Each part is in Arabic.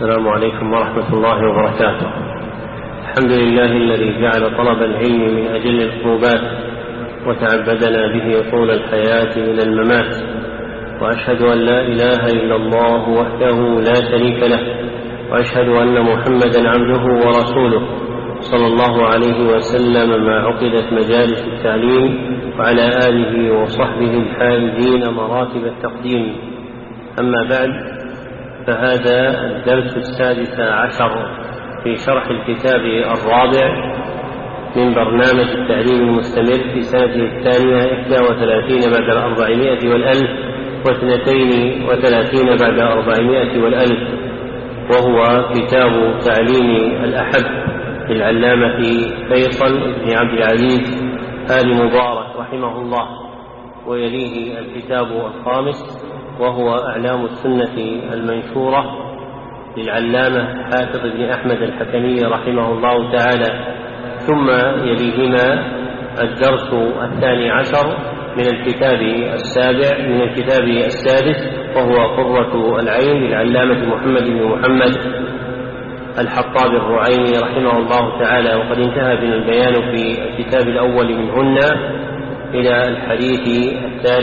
السلام عليكم ورحمة الله وبركاته. الحمد لله الذي جعل طلب العلم من أجل القربات وتعبدنا به طول الحياة إلى الممات، وأشهد أن لا إله إلا الله وحده لا شريك له، وأشهد أن محمدا عبده ورسوله صلى الله عليه وسلم ما عقدت مجالس التعليم، وعلى آله وصحبه الحائزين مراتب التقديم. أما بعد، فهذا الدرس 16 في شرح الكتاب الرابع من برنامج التعليم المستمر في سنته 32 بعد 400 والألف و32 بعد 400 والألف، وهو كتاب تعليم الأحب للعلامة فيصل بن عبد العزيز آل مبارك رحمه الله. ويليه الكتاب الخامس وهو أعلام السنة المنشورة للعلامة حافظ بن أحمد الحكمي رحمه الله تعالى. ثم يليهما الدرس 12 من الكتاب السادس وهو قرة العين للعلامة محمد بن محمد الحطاب الرعيني رحمه الله تعالى. وقد انتهى بنا البيان في الكتاب الأول منهن إلى الحديث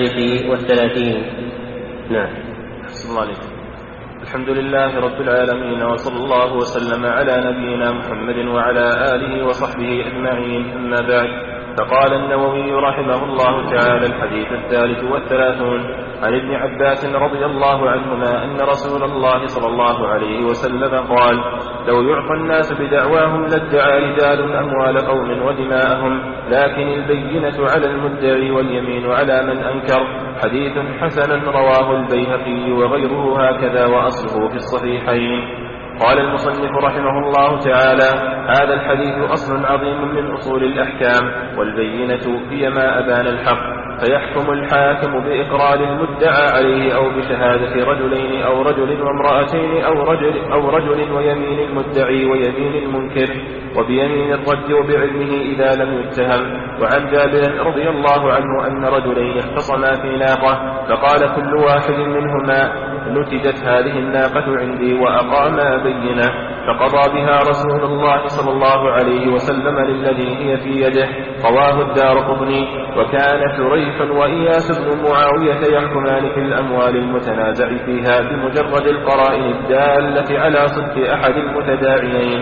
33. نعم. أحسن الله عليكم. الحمد لله رب العالمين، وصلى الله وسلم على نبينا محمد وعلى آله وصحبه أجمعين. أما بعد، فقال النووي رحمه الله تعالى: الحديث 33 عن ابن عباس رضي الله عنهما أن رسول الله صلى الله عليه وسلم قال: لو يعطى الناس بدعواهم لادعى رجال أموال قوم ودماءهم، لكن البينة على المدعي واليمين على من أنكر. حديث حسن رواه البيهقي وغيره هكذا، وأصله في الصحيحين. قال المصنف رحمه الله تعالى: هذا الحديث أصل عظيم من أصول الأحكام، والبينة هي ما أبان الحق، فيحكم الحاكم بإقرار المدعى عليه أو بشهادة رجلين أو رجل وامرأتين أو رجل ويمين المدعي ويمين المنكر وبيمين الرد وبعلمه إذا لم يتهم. وعن جابر رضي الله عنه أن رجلين اختصما في ناقة، فقال كل واحد منهما: نتجت هذه الناقة عندي، وأقاما بينة، فقضى بها رسول الله صلى الله عليه وسلم للذي هي في يده. رواه الدارقطني. وكان شريح وإياس بن معاوية يحكمان في الأموال المتنازع فيها بمجرد القرائن الدالة على صدق أحد المتداعيين.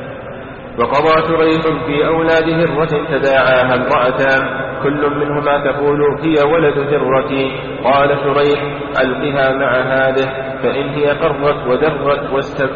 وقضى شريح في أولاد هرة تداعاها امرأتان، كل منهما تقول هي ولد هرتي. قال شريح: ألقها مع هذه، فإن هي قرت ودرت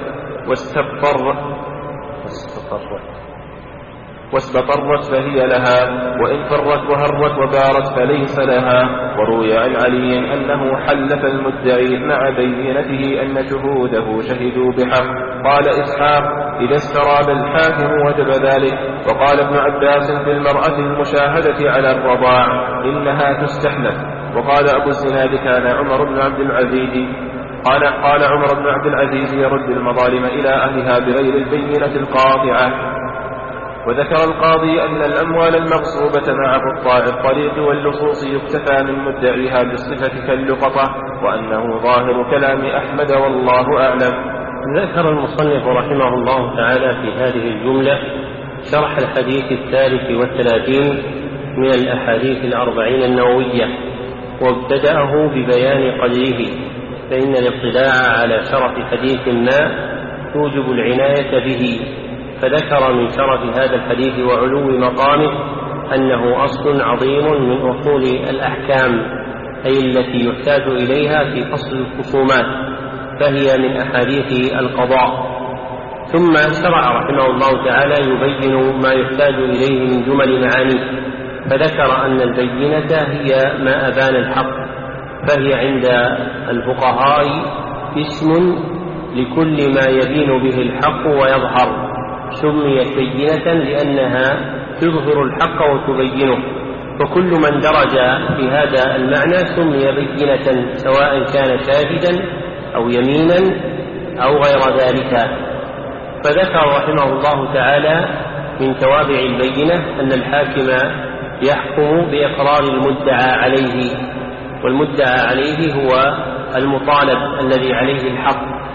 واستطرت فهي لها، وإن فرت وهرت وبارت فليس لها. وروي عن علي أنه حلف المدعي مع بينته أن شهوده شهدوا بحق. قال إسحاق: إذا استراب الحاكم وجب ذلك. وقال ابن عباس في المرأة المشاهدة على الرضاع: إنها تستحلف. وقال أبو الزناد: كان عمر بن عبد العزيز يرد المظالم إلى أهلها بغير البينة القاطعة. وذكر القاضي أن الأموال المغصوبة مع قطاع الطريق واللصوص يكتفى من مدعيها بالصفة كاللقطة، وأنه ظاهر كلام أحمد والله أعلم. ذكر المصنف رحمه الله تعالى في هذه الجملة شرح الحديث 33 من الأحاديث 40 النووية، وابتدأه ببيان قدره، فإن الاطلاع على شرف حديث ما توجب العناية به. فذكر من شرف هذا الحديث وعلو مقامه أنه أصل عظيم من أصول الأحكام، أي التي يحتاج إليها في فصل الخصومات، فهي من أحاديث القضاء. ثم شرع رحمه الله تعالى يبين ما يحتاج إليه من جمل معانيه، فذكر أن البينة هي ما أبان الحق، فهي عند الفقهاء اسم لكل ما يبين به الحق ويظهر، سميت بينة لأنها تظهر الحق وتبينه، فكل من درج بهذا المعنى سمي بينة، سواء كان شاهدا أو يمينا أو غير ذلك. فذكر رحمه الله تعالى من توابع البينة أن الحاكم يحكم بإقرار المدعى عليه، والمدعى عليه هو المطالب الذي عليه الحق،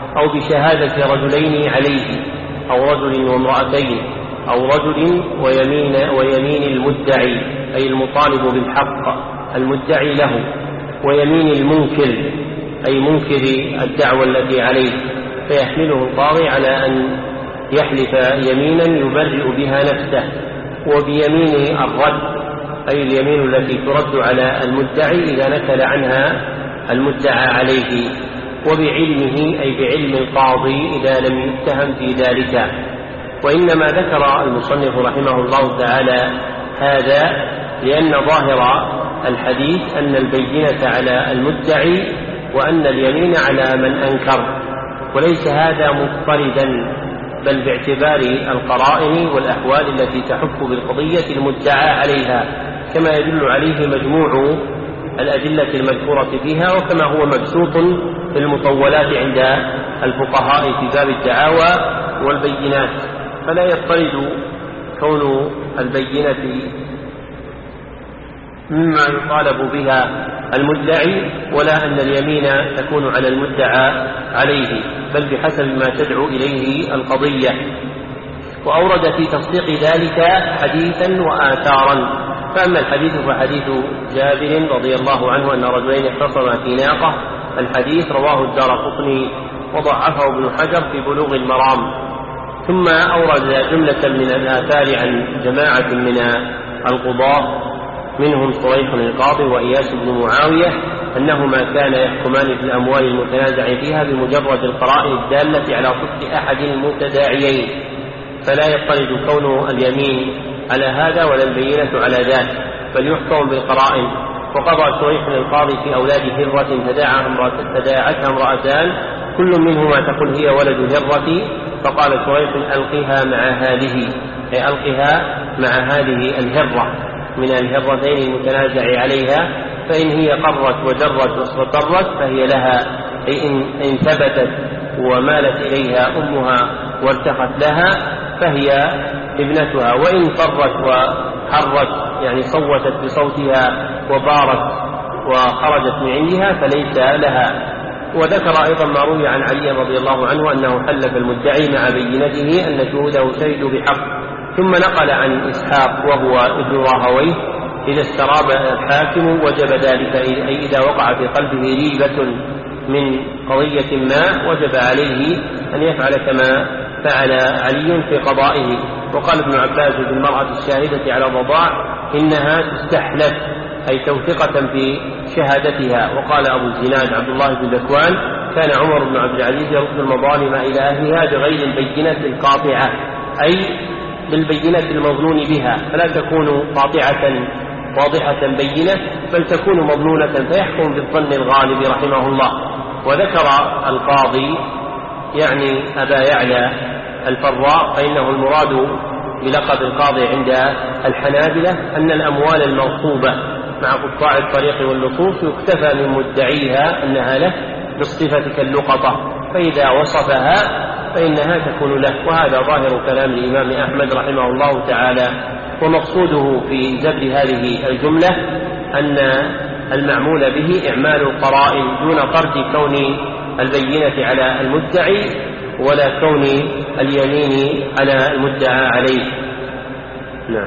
أو بشهادة رجلين عليه، أو رجل وامرأتين، أو رجل ويمين المدعي أي المطالب بالحق المدعي له، ويمين المنكر أي منكر الدعوة التي عليه، فيحمله القاضي على أن يحلف يمينا يبرئ بها نفسه، وبيمين الرد أي اليمين التي ترد على المدعي إذا نكل عنها المدعى عليه، وبعلمه أي بعلم القاضي إذا لم يتهم في ذلك. وإنما ذكر المصنف رحمه الله تعالى هذا لأن ظاهر الحديث أن البينة على المدعي وأن اليمين على من أنكر، وليس هذا مضطردا، بل باعتبار القرائن والأحوال التي تحف بالقضية المدعى عليها، كما يدل عليه مجموع الأدلة المذكورة فيها، وكما هو مبسوط في المطولات عند الفقهاء في باب الدعاوى والبينات. فلا يضطرد كون البينة مما يطالب بها المدعي، ولا أن اليمين تكون على المدعى عليه، بل بحسب ما تدعو إليه القضية. وأورد في تصديق ذلك حديثا وآثارا. فأما الحديث فحديث جابر رضي الله عنه أن رجلين اختصما في ناقة، الحديث رواه الدارقطني وضعفه ابن حجر في بلوغ المرام. ثم أورد جملة من الآثار عن جماعة من القضاة منهم صريح القاضي وإياس بن معاوية أنهما كانا يحكمان في الأموال المتنازع فيها بمجرد القرائن الدالة على صدق أحد المتداعيين، فلا يضطرد كون اليمين على هذا ولا البينة على ذاك، بل يحكم بالقرائن. وقضى صريح القاضي في أولاد هرة تداعتها امرأتان كل منهما تقول هي ولد هرة، فقال صريح ألقها مع هذه، أي ألقها مع هذه الهرة من الهرتين المتنازع عليها، فإن هي قرت وجرت واستطرت فهي لها، أي إن ثبتت ومالت إليها أمها وارتقت لها فهي ابنتها، وإن فرت وحرت يعني صوتت بصوتها وبارت وخرجت من عندها فليس لها. وذكر أيضا ما روي عن علي رضي الله عنه أنه حلف المدعي مع بينته أن شهوده شهدوا بحق. ثم نقل عن إسحاق وهو ابن راهويه إذا استراب الحاكم وجب ذلك، أي إذا وقع في قلبه ريبة من قضية ما وجب عليه أن يفعل كما فعل علي في قضائه. وقال ابن عباس في المرأة الشاهدة على الرضاع إنها تستحلف، أي توثقة في شهادتها. وقال أبو الزناد عبد الله بن ذكوان كان عمر بن عبد العزيز يرد المظالم إلى أهلها بغير البينة القاطعة، أي بالبينة المظنون بها، فلا تكون قاطعة واضحة بينة بل تكون مظنونة، فيحكم بالظن الغالب رحمه الله. وذكر القاضي يعني أبا يعلى الفراء فإنه المراد بلقب القاضي عند الحنابلة أن الأموال المغصوبة مع قطاع الطريق واللصوص يكتفى من مدعيها أنها له بالصفة كاللقطة، فإذا وصفها فإنها تكون له. وهذا ظاهر كلام الإمام أحمد رحمه الله تعالى. ومقصوده في زبر هذه الجملة أن المعمول به إعمال القرائن دون طرد كون البينة على المدعي ولا كون اليمين على المدعى عليه. نعم.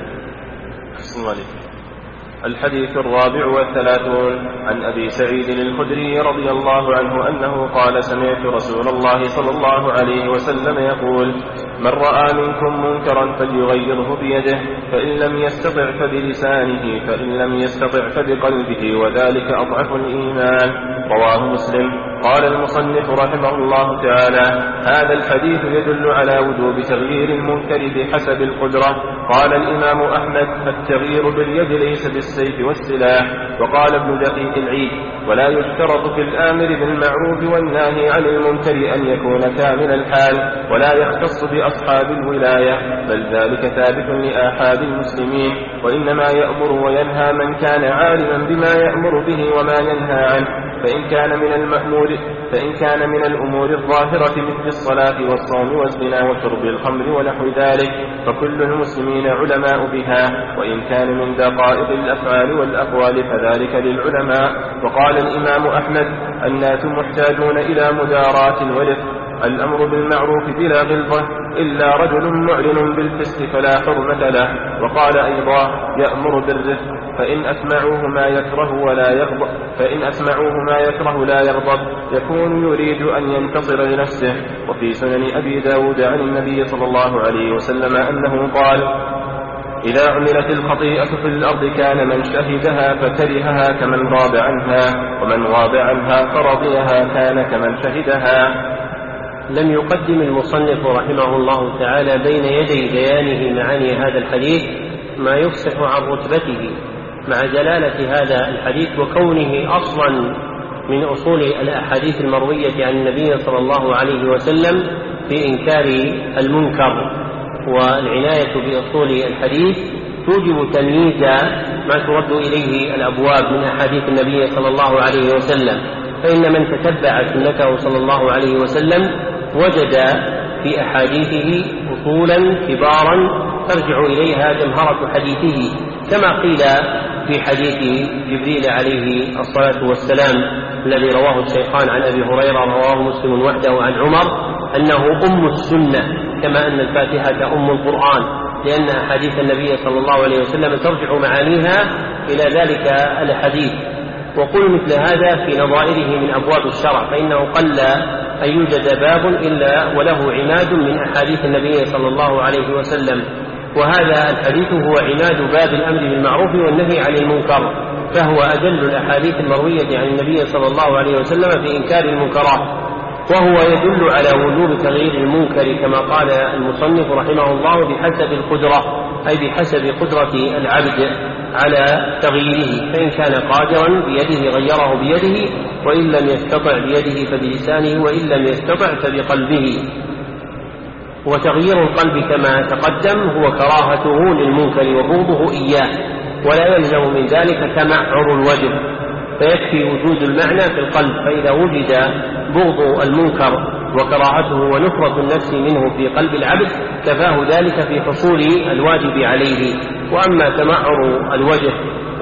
الحديث 34 عن أبي سعيد الخدري رضي الله عنه أنه قال سمعت رسول الله صلى الله عليه وسلم يقول من رأى منكم منكرا فليغيره بيده، فإن لم يستطع فبلسانه، فإن لم يستطع فبقلبه، وذلك أضعف الإيمان. رواه مسلم. قال المصنف رحمه الله تعالى هذا الحديث يدل على وجوب تغيير المنكر بحسب القدرة. قال الإمام أحمد التغيير باليد ليس بالسيف والسلاح. وقال ابن دقيق العيد ولا يشترط في الآمر بالمعروف والناهي عن المنكر أن يكون كامل الحال ولا يختص بأصحاب الولاية، بل ذلك ثابت لآحاد المسلمين، وإنما يأمر وينهى من كان عالما بما يأمر به وما ينهى عنه. فإن كان من الأمور الظاهرة مثل الصلاة والصوم والزنا وشرب الخمر ونحو ذلك فكل المسلمين علماء بها، وإن كان من دقائق الأفعال والأقوال فذلك للعلماء. وقال الإمام أحمد الناس محتاجون إلى مداراة ورفق، الأمر بالمعروف بلا غلظة إلا رجل معلن بالفسق فلا حرمة له. وقال أيضا يأمر بالرفق فإن أسمعوه ما يكره لا يغضب يكون يريد أن ينتصر لنفسه. وفي سنن أبي داود عن النبي صلى الله عليه وسلم أنه قال إذا عملت الخطيئة في الأرض كان من شهدها فكرهها كمن غاب عنها ومن غاب عنها فرضيها كان كمن شهدها. لم يقدم المصنف رحمه الله تعالى بين يدي بيانه معاني هذا الحديث ما يفصح عن رتبته مع جلالة هذا الحديث وكونه أصلا من أصول الأحاديث المروية عن النبي صلى الله عليه وسلم في إنكار المنكر. والعناية بأصول الحديث توجب تمييز ما ترد إليه الأبواب من أحاديث النبي صلى الله عليه وسلم، فإن من تتبع سنته صلى الله عليه وسلم وجد في أحاديثه أصولا كبارا ترجع إليها جمهرة حديثه، كما قيل في حديث جبريل عليه الصلاة والسلام الذي رواه الشيخان عن أبي هريرة رواه مسلم وحده عن عمر أنه أم السنة كما أن الفاتحة أم القرآن، لأن أحاديث النبي صلى الله عليه وسلم ترجع معانيها إلى ذلك الحديث. وقل مثل هذا في نظائره من أبواب الشرع، فإنه قل أن يوجد باب إلا وله عماد من أحاديث النبي صلى الله عليه وسلم، وهذا الحديث هو عماد باب الأمر بالمعروف والنهي عن المنكر، فهو أجل الأحاديث المروية عن النبي صلى الله عليه وسلم في إنكار المنكرات، وهو يدل على وجوب تغيير المنكر كما قال المصنف رحمه الله بحسب القدرة، أي بحسب قدرة العبد على تغييره، فإن كان قادرا بيده غيره بيده، وإن لم يستطع بيده فبلسانه، وإن لم يستطع فبقلبه. وتغيير القلب كما تقدم هو كراهته للمنكر وبغضه إياه، ولا يلزم من ذلك تمعر الوجه، فيكفي وجود المعنى في القلب، فإذا وجد بغض المنكر وكراهته ونفرة النفس منه في قلب العبد كفاه ذلك في حصول الواجب عليه. وأما تمعر الوجه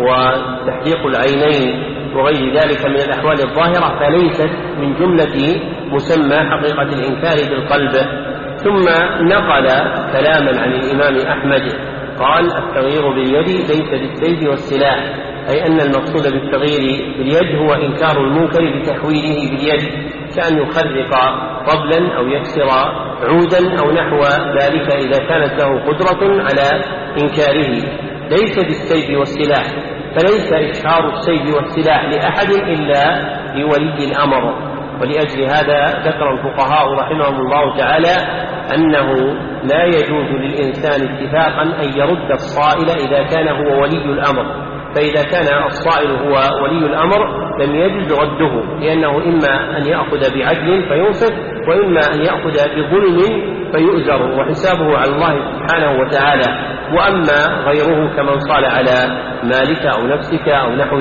وتحديق العينين وغير ذلك من الأحوال الظاهرة فليست من جملة مسمى حقيقة الإنكار بالقلب. ثم نقل كلاما عن الإمام أحمد قال التغيير باليد ليس بالسيف والسلاح، أي أن المقصود بالتغيير باليد هو إنكار المنكر بتحويله باليد، كأن يخرق طبلا أو يكسر عودا أو نحو ذلك إذا كانت له قدرة على إنكاره، ليس بالسيف والسلاح، فليس إشهار السيف والسلاح لأحد إلا لولي الأمر. ولأجل هذا ذكر الفقهاء رحمهم الله تعالى أنه لا يجوز للإنسان اتفاقا أن يرد الصائل إذا كان هو ولي الأمر، فإذا كان الصائل هو ولي الأمر لم يجوز رده، لأنه إما أن يأخذ بعدل فينصف، وإما أن يأخذ بظلم فيؤزر، وحسابه على الله سبحانه وتعالى. وأما غيره كمن صال على مالك أو نفسك أو نحو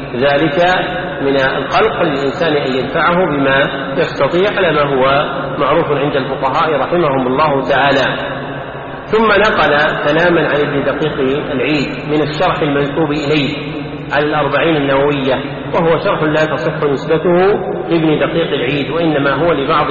ذلك من الخلق للإنسان أن يدفعه بما يستطيع على ما هو معروف عند الفقهاء رحمهم الله تعالى. ثم نقل كلاما عن ابن دقيق العيد من الشرح المنسوب إليه على الأربعين النووية، وهو شرح لا تصح نسبته لابن دقيق العيد، وإنما هو لبعض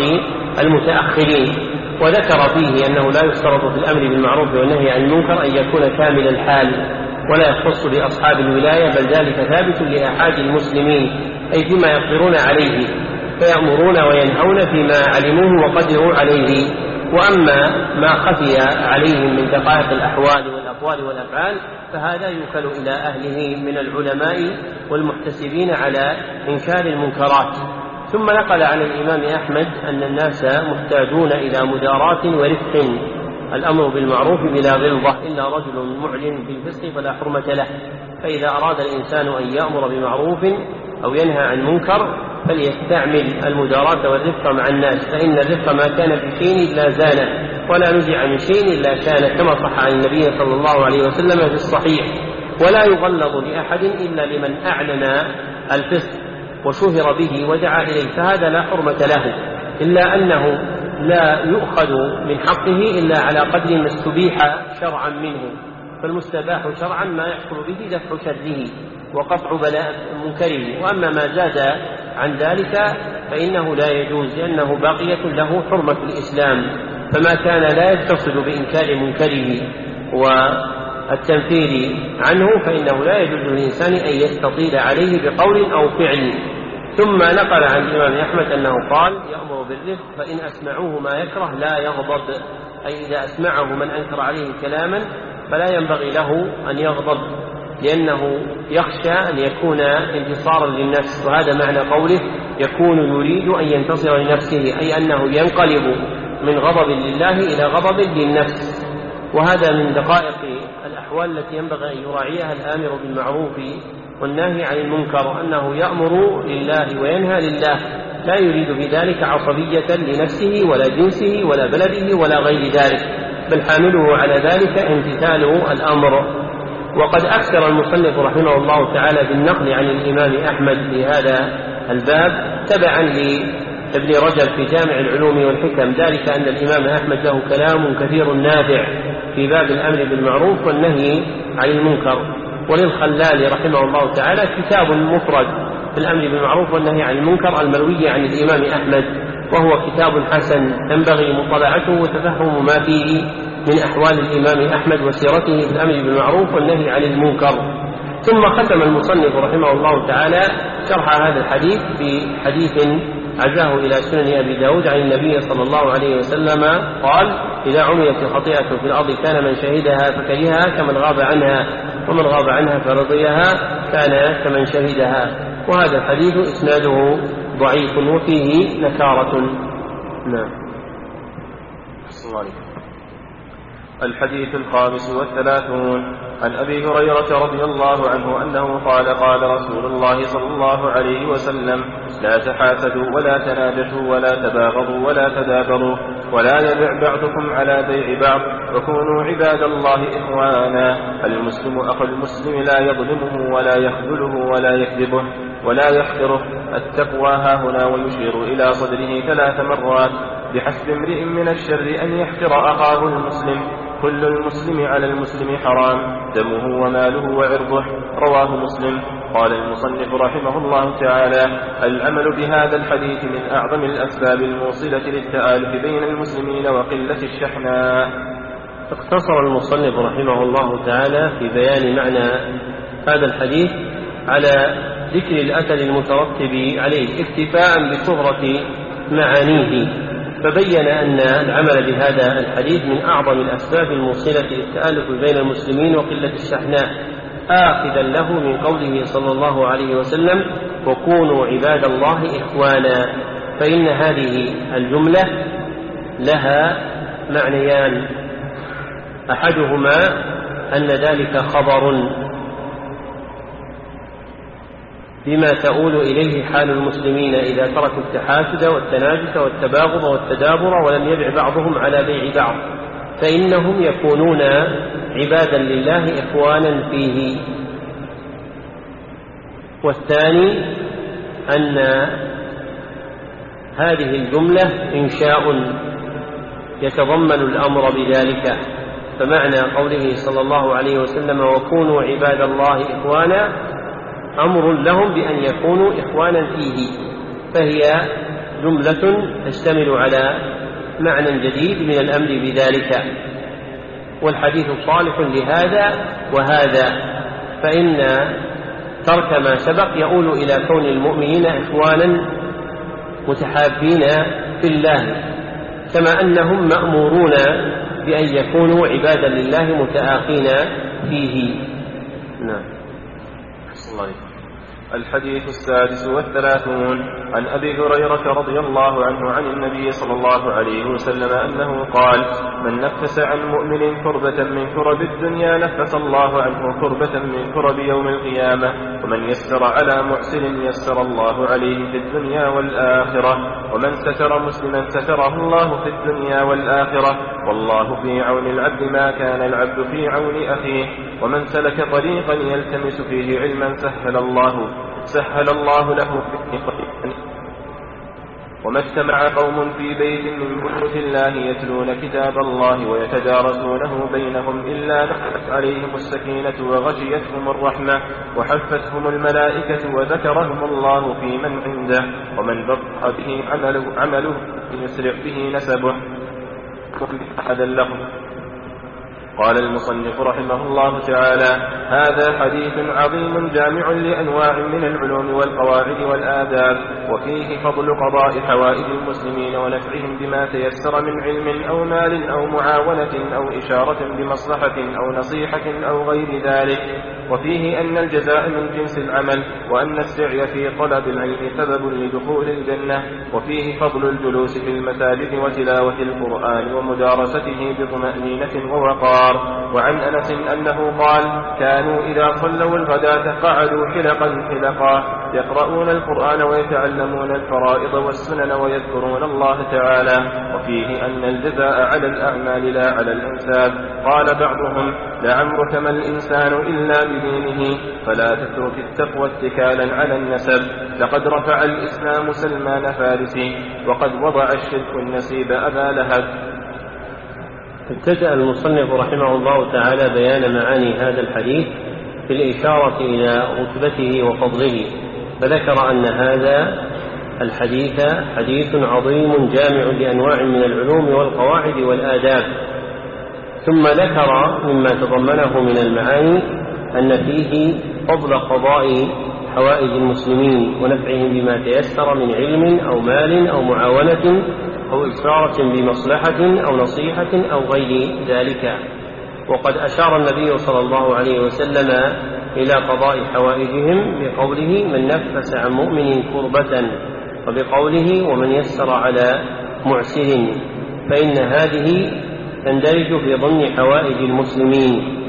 المتأخرين، وذكر فيه أنه لا يشترط في الأمر بالمعروف والنهي عن المنكر أن يكون كامل الحال، ولا يختص بأصحاب الولاية، بل ذلك ثابت لأحد المسلمين، أي فيما يقدرون عليه، فيأمرون وينهون فيما علموه وقدروا عليه. وأما ما خفي عليهم من دقائق الأحوال والأقوال والأفعال فهذا يوكل إلى أهله من العلماء والمحتسبين على إنكار المنكرات. ثم نقل عن الإمام أحمد أن الناس محتاجون إلى مداراة ورفق، الأمر بالمعروف بلا غلظة، إلا رجل معلن بالفسق فلا حرمة له. فإذا أراد الإنسان أن يأمر بمعروف أو ينهى عن منكر فليستعمل المداراة والرفق مع الناس، فإن الرفق ما كان في شيء إلا زانه، ولا نزع من شيء إلا شانه، كما صح عن النبي صلى الله عليه وسلم في الصحيح. ولا يغلظ لأحد إلا لمن أعلن الفسق وشهر به ودعا إليه، فهذا لا حرمة له، إلا أنه لا يؤخذ من حقه إلا على قدر ما استبيح شرعا منه، فالمستباح شرعا ما يحصل به دفع شره وقطع بلاء منكره. وأما ما زاد عن ذلك فإنه لا يجوز، لأنه باقية له حرمة الإسلام، فما كان لا يتصل بإنكار منكره والتنفير عنه فإنه لا يجوز للإنسان أن يستطيل عليه بقول أو فعل. ثم نقل عن الإمام أحمد أنه قال: يأمر بالرفق فإن أسمعوه ما يكره لا يغضب، أي إذا أسمعه من أنكر عليه كلاما فلا ينبغي له أن يغضب، لأنه يخشى أن يكون انتصارا للنفس، وهذا معنى قوله يكون يريد أن ينتصر لنفسه، أي أنه ينقلب من غضب لله إلى غضب للنفس. وهذا من دقائق الأحوال التي ينبغي أن يراعيها الآمر بالمعروف والناهي عن المنكر، أنه يأمر لله وينهى لله، لا يريد بذلك عصبية لنفسه ولا جنسه ولا بلده ولا غير ذلك، بل حامله على ذلك امتثال الأمر. وقد أكثر المصنف رحمه الله تعالى بالنقل عن الإمام أحمد في هذا الباب تبعا لابن رجب في جامع العلوم والحكم، ذلك أن الإمام أحمد له كلام كثير نافع في باب الأمر بالمعروف والنهي عن المنكر. وللخلال رحمه الله تعالى كتاب مفرد في الأمر بالمعروف والنهي عن المنكر المروي عن الإمام أحمد، وهو كتاب حسن ينبغي مطالعته وتفهم ما فيه من أحوال الإمام أحمد وسيرته في الأمر بالمعروف والنهي عن المنكر. ثم ختم المصنف رحمه الله تعالى شرح هذا الحديث بحديث عزاه إلى سنن أبي داود عن النبي صلى الله عليه وسلم قال: إذا عملت الخطيئة في الأرض كان من شهدها فكرهها كمن غاب عنها، ومن غاب عنها فرضيها كان كمن شهدها. وهذا الحديث إسناده ضعيف وفيه نكارة. نعم. الحديث 35 عن أبي هريرة رضي الله عنه أنه قال: قال رسول الله صلى الله عليه وسلم: لا تحاسدوا ولا تناجشوا ولا تباغضوا ولا تدابروا ولا يبع بعضكم على بيع بعض، وكونوا عباد الله إخوانا. المسلم أخو المسلم لا يظلمه ولا يخذله ولا يكذبه ولا يحقره. التقوى هاهنا، ويشير إلى صدره 3 مرات: بحسب امرئ من الشر أن يحقر أخاه المسلم. كل المسلم على المسلم حرام، دمه وماله وعرضه. رواه مسلم. قال المصنف رحمه الله تعالى: العمل بهذا الحديث من أعظم الأسباب الموصلة للتآلف بين المسلمين وقلة الشحناء. اقتصر المصنف رحمه الله تعالى في بيان معنى هذا الحديث على ذكر الأثر المترتب عليه اكتفاء بشهرة معانيه، فبين أن العمل بهذا الحديث من أعظم الأسباب الموصلة للتآلف بين المسلمين وقلة الشحناء، آخذا له من قوله صلى الله عليه وسلم: وكونوا عباد الله إخوانا. فإن هذه الجملة لها معنيان: أحدهما أن ذلك خبر بما تؤول إليه حال المسلمين إذا تركوا التحاسد والتناجس والتباغض والتدابر ولم يبع بعضهم على بيع بعض، فإنهم يكونون عبادا لله إخوانا فيه. والثاني أن هذه الجملة إنشاء يتضمن الأمر بذلك، فمعنى قوله صلى الله عليه وسلم: وكونوا عباد الله إخوانا، أمر لهم بأن يكونوا إخوانا فيه، فهي جملة تشتمل على معنى جديد من الأمر بذلك. والحديث صالح لهذا وهذا، فإن ترك ما سبق يؤول إلى كون المؤمنين إخوانا متحابين في الله، كما أنهم مأمورون بأن يكونوا عبادا لله متآخين فيه. نعم. الحديث 36 عن أبي هريرة رضي الله عنه عن النبي صلى الله عليه وسلم أنه قال: من نفس عن مؤمن كربة من كرب الدنيا نفس الله عنه كربة من كرب يوم القيامة، ومن يسر على محسن يسر الله عليه في الدنيا والآخرة، ومن ستر مسلما ستره الله في الدنيا والآخرة، والله في عون العبد ما كان العبد في عون أخيه. ومن سلك طريقا يلتمس فيه علما سهل الله له فيه طريقا وما اجتمع قوم في بيت من بيوت الله يتلون كتاب الله ويتدارسونه بينهم إلا نزلت عليهم السكينة وغشيتهم الرحمة وحفتهم الملائكة وذكرهم الله في من عنده ومن بطأ به عمله يسرع به نسبه أحدا لهم. قال المصنف رحمه الله تعالى: هذا حديث عظيم جامع لأنواع من العلوم والقواعد والآداب، وفيه فضل قضاء حوائج المسلمين ونفعهم بما تيسر من علم أو مال أو معاونة أو إشارة بمصلحة أو نصيحة أو غير ذلك، وفيه أن الجزاء من جنس العمل، وأن السعي في طلب العلم سبب لدخول الجنة، وفيه فضل الجلوس في المساجد وتلاوة القرآن ومدارسته بطمأنينة ووقار. وعن أنس أنه قال: كانوا إذا صلوا الغداة قعدوا حلقا يقرؤون القرآن ويتعلمون الفرائض والسنن ويذكرون الله تعالى. وفيه أن الجزاء على الأعمال لا على الأنساب. قال بعضهم: لعمرك ما الإنسان إلا بدينه، فلا تترك التقوى اتكالا على النسب. لقد رفع الإسلام سلمان فارسي، وقد وضع الشرك النسيب أبا لهب. ابتدأ المصنف رحمه الله تعالى بيان معاني هذا الحديث في الإشارة إلى رتبته وفضله، فذكر أن هذا الحديث حديث عظيم جامع لأنواع من العلوم والقواعد والآداب، ثم ذكر مما تضمنه من المعاني أن فيه فضل قضاء حوائج المسلمين ونفعهم بما تيسر من علم أو مال أو معاونة أو إشارة بمصلحة أو نصيحة أو غير ذلك. وقد أشار النبي صلى الله عليه وسلم إلى قضاء حوائجهم بقوله: من نفس عن مؤمن كربة، وبقوله: ومن يسر على معسر، فإن هذه تندرج في ضمن حوائج المسلمين.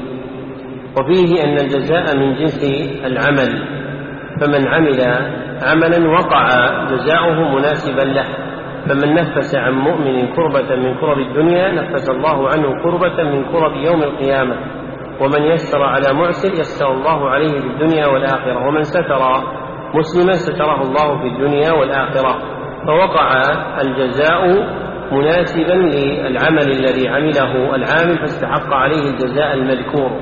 وفيه أن الجزاء من جنس العمل، فمن عمل عملا وقع جزاؤه مناسبا له، فمن نفس عن مؤمن كربة من كرب الدنيا نفس الله عنه كربة من كرب يوم القيامة، ومن يسر على معسر يسر الله عليه في الدنيا والآخرة، ومن ستر مسلما ستره الله في الدنيا والآخرة. فوقع الجزاء مناسبا للعمل الذي عمله العامل فاستحق عليه الجزاء المذكور.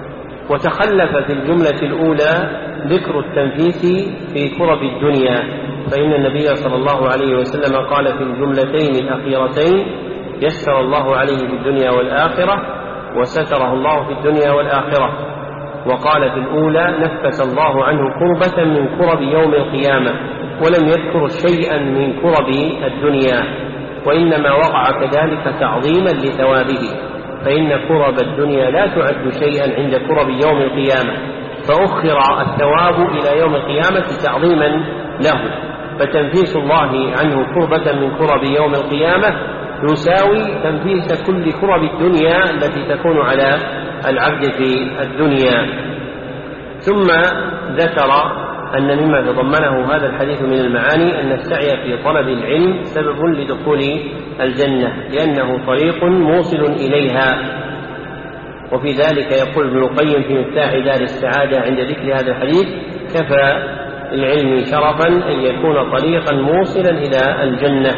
وتخلف في الجملة الأولى ذكر التنفيس في كرب الدنيا، فإن النبي صلى الله عليه وسلم قال في الجملتين الأخيرتين: يسر الله عليه في الدنيا والآخرة، وستره الله في الدنيا والآخرة. وقال في الأولى: نفس الله عنه كربة من كرب يوم القيامة، ولم يذكر شيئا من كرب الدنيا، وإنما وقع كذلك تعظيما لثوابه، فإن كرب الدنيا لا تعد شيئا عند كرب يوم القيامة، فأخر الثواب إلى يوم القيامة تعظيما له. فتنفيس الله عنه كربة من كرب يوم القيامة يساوي تنفيس كل كرب الدنيا التي تكون على العبد في الدنيا. ثم ذكر أن مما تضمنه هذا الحديث من المعاني أن السعي في طلب العلم سبب لدخول الجنة، لأنه طريق موصل إليها. وفي ذلك يقول ابن القيم في مفتاح دار السعادة عند ذكر هذا الحديث: كفى العلم شرفا أن يكون طريقا موصلا إلى الجنة.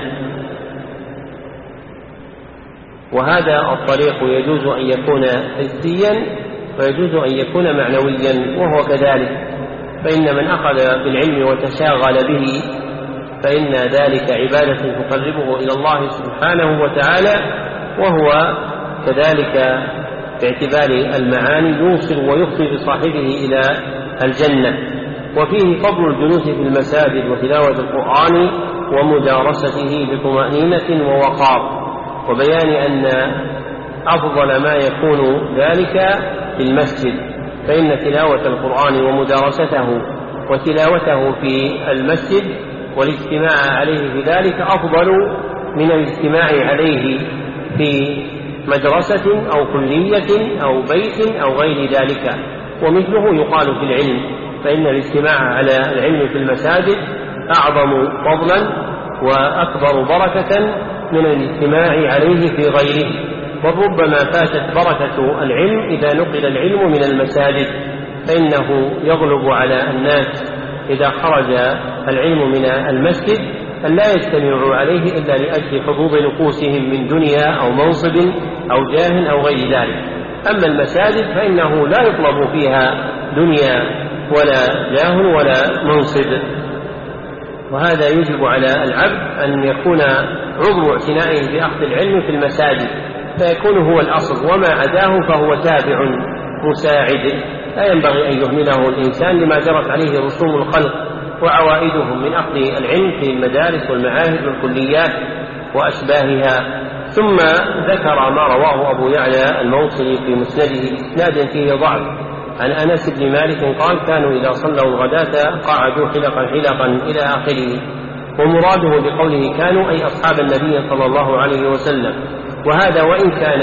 وهذا الطريق يجوز أن يكون حسيا ويجوز أن يكون معنويا، وهو كذلك، فإن من أخذ بالعلم وتشاغل به فإن ذلك عبادة تقربه إلى الله سبحانه وتعالى، وهو كذلك باعتبار المعاني يوصل ويفضي بصاحبه إلى الجنة. وفيه فضل الجلوس في المساجد وتلاوة القرآن ومدارسته بطمأنينة ووقار، وبيان أن أفضل ما يكون ذلك في المسجد، فإن تلاوة القرآن ومدارسته وتلاوته في المسجد والاجتماع عليه في ذلك أفضل من الاجتماع عليه في مدرسة أو كلية أو بيت أو غير ذلك. ومثله يقال في العلم، فإن الاجتماع على العلم في المساجد أعظم فضلا وأكبر بركة من الاجتماع عليه في غيره. وربما فاتت بركة العلم إذا نقل العلم من المساجد، فإنه يغلب على الناس إذا خرج العلم من المسجد أن لا يجتمعوا عليه إلا لأجل حظوظ نفوسهم من دنيا أو منصب أو جاه أو غير ذلك. أما المساجد فإنه لا يطلب فيها دنيا ولا جاه ولا منصب، وهذا يجب على العبد أن يكون عضو اعتنائه بأخذ العلم في المساجد، فيكون هو الأصل، وما عداه فهو تابع مساعد. لا ينبغي أن يهمله الإنسان لما جرت عليه رسوم الخلق وعوائدهم من أخذ العلم في المدارس والمعاهد والكليات وأشباهها. ثم ذكر ما رواه أبو يعلى الموصلي في مسنده بإسناد فيه ضعف عن أنس بن مالك قال: كانوا إذا صلوا الغداة قعدوا حلقا حلقا إلى آخره. ومراده بقوله كانوا أي أصحاب النبي صلى الله عليه وسلم. وهذا وإن كان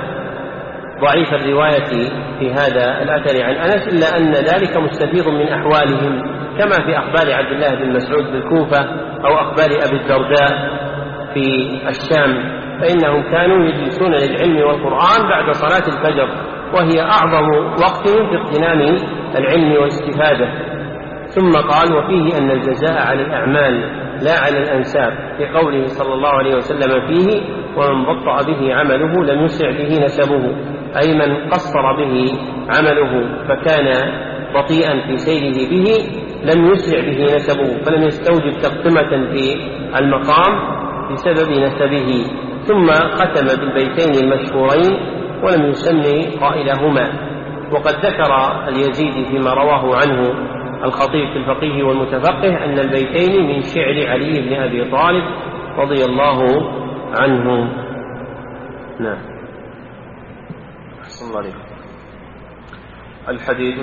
ضعيف الرواية في هذا الأثر عن أنس، إلا أن ذلك مستفيض من أحوالهم، كما في أخبار عبد الله بن مسعود بالكوفة أو أخبار أبي الدرداء في الشام، فإنهم كانوا يجلسون للعلم والقرآن بعد صلاة الفجر، وهي أعظم وقت في اغتنام العلم والاستفادة. ثم قال: وفيه أن الجزاء على الأعمال لا على الأنساب، في قوله صلى الله عليه وسلم فيه: ومن بطأ به عمله لم يسرع به نسبه، أي من قصر به عمله فكان بطيئا في سيره به لم يسرع به نسبه، فلم يستوجب تقدمة في المقام بسبب نسبه. ثم ختم بالبيتين المشهورين ولم يسمي قائلهما. وقد ذكر اليزيدي فيما رواه عنه الخطيب في الفقيه والمتفقه أن البيتين من شعر علي بن أبي طالب رضي الله عنه. نعم. أحسن الله عليكم. الحديث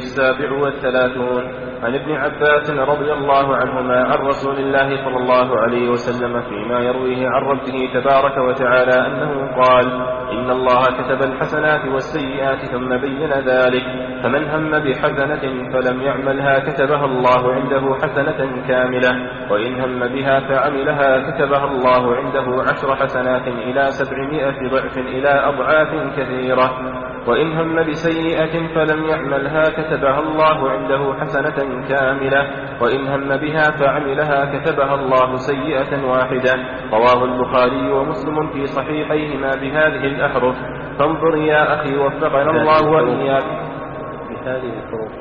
37 عن ابن عباس رضي الله عنهما عن رسول الله صلى الله عليه وسلم فيما يرويه عن ربه تبارك وتعالى أنه قال: إن الله كتب الحسنات والسيئات ثم بين ذلك، فمن هم بحسنة فلم يعملها كتبها الله عنده حسنة كاملة، وإن هم بها فعملها كتبها الله عنده 10 حسنات إلى 700 ضعف إلى أضعاف كثيرة، وإن هم بسيئة فلم يعملها كتبها الله عنده حسنة كاملة، وإن هم بها فعملها كتبها الله سيئة واحدة. رواه البخاري ومسلم في صحيحيهما بهذه الأحرف. فانظر يا أخي وفقنا الله وإياك بهذه الحروف.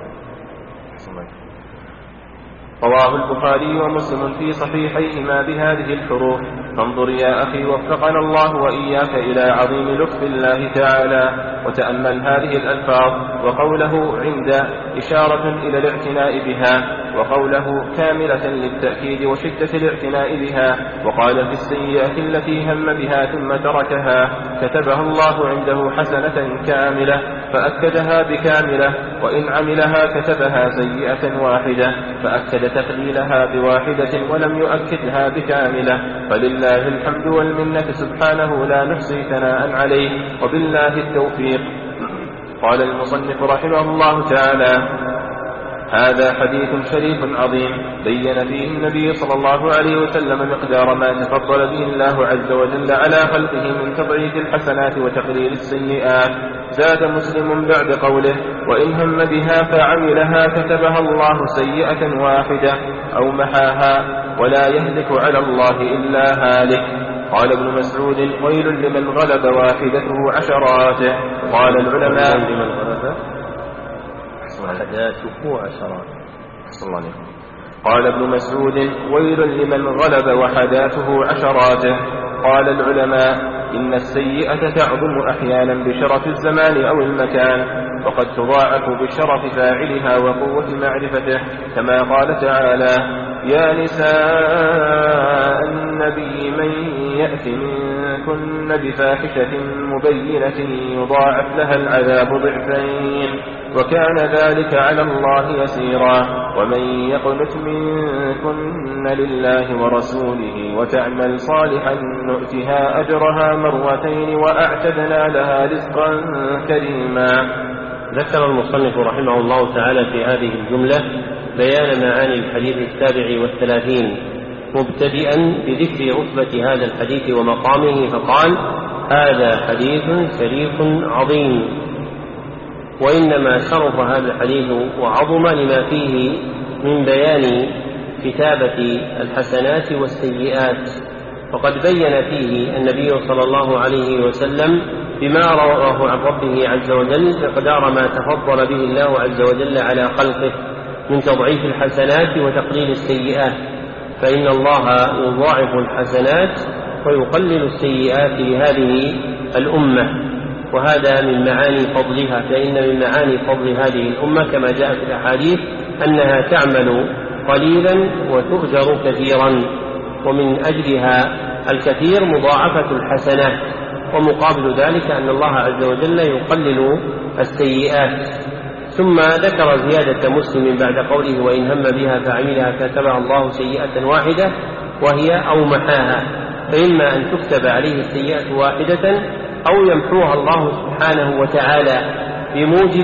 رواه البخاري ومسلم في صحيحيهما بهذه الحروف. فانظر يا أخي وفقنا الله وإياك إلى عظيم لطف الله تعالى، وتأمل هذه الألفاظ، وقوله عند إشارة إلى الاعتناء بها، وقوله كاملة للتأكيد وشدة الاعتناء بها. وقال في السيئة التي هم بها ثم تركها كتبها الله عنده حسنة كاملة، فأكدها بكاملة، وإن عملها كتبها سيئة واحدة، فأكد تقليلها بواحدة ولم يؤكدها بكاملة. فلله الحمد والمنة سبحانه لا نحصي ثناء عليه، وبالله التوفيق. قال المصنف رحمه الله تعالى: هذا حديث شريف عظيم بين فيه النبي صلى الله عليه وسلم مقدار ما تفضل به الله عز وجل على خلقه من تضعيف الحسنات وتقليل السيئات. زاد مسلم بعد قوله: وإن هم بها فعملها كتبها الله سيئة واحدة أو محاها، ولا يهلك على الله إلا هالك. قال ابن مسعود: ويل لمن غلب واحدته عشراته. قال العلماء: لمن غلب وحداته عشرات. قال ابن مسعود: ويل لمن غلب وحداته عشراته. قال العلماء: إن السيئة تعظم أحيانا بشرف الزمان أو المكان، وقد تضاعف بشرف فاعلها وقوة معرفته، كما قال تعالى: يا نساء النبي من يأت منكن بفاحشة مبينة يضاعف لها العذاب ضعفين، وكان ذلك على الله يسيرا. ومن يقنت منكن لله ورسوله وتعمل صالحا نؤتها أجرها مرتين وأعتدنا لها رزقا كريما. ذكر المصنف رحمه الله تعالى في هذه الجملة بيان معاني الحديث 37 مبتدئا بذكر رتبة هذا الحديث ومقامه، فقال: هذا حديث شريف عظيم. وإنما شرف هذا الحديث وعظم لما فيه من بيان كتابة الحسنات والسيئات. وقد بين فيه النبي صلى الله عليه وسلم بما رواه عن ربه عز وجل مقدار ما تفضل به الله عز وجل على خلقه من تضعيف الحسنات وتقليل السيئات، فإن الله يضاعف الحسنات ويقلل السيئات لهذه الأمة، وهذا من معاني فضلها. فإن من معاني فضل هذه الأمة كما جاء في الأحاديث أنها تعمل قليلا وتؤجر كثيرا، ومن أجلها الكثير مضاعفة الحسنات، ومقابل ذلك أن الله عز وجل يقلل السيئات. ثم ذكر زيادة مسلم بعد قوله وإن هم بها فعملها كتبها الله سيئة واحدة وهي أو محاها، فإما أن تكتب عليه السيئة واحدة أو يمحوها الله سبحانه وتعالى بموجب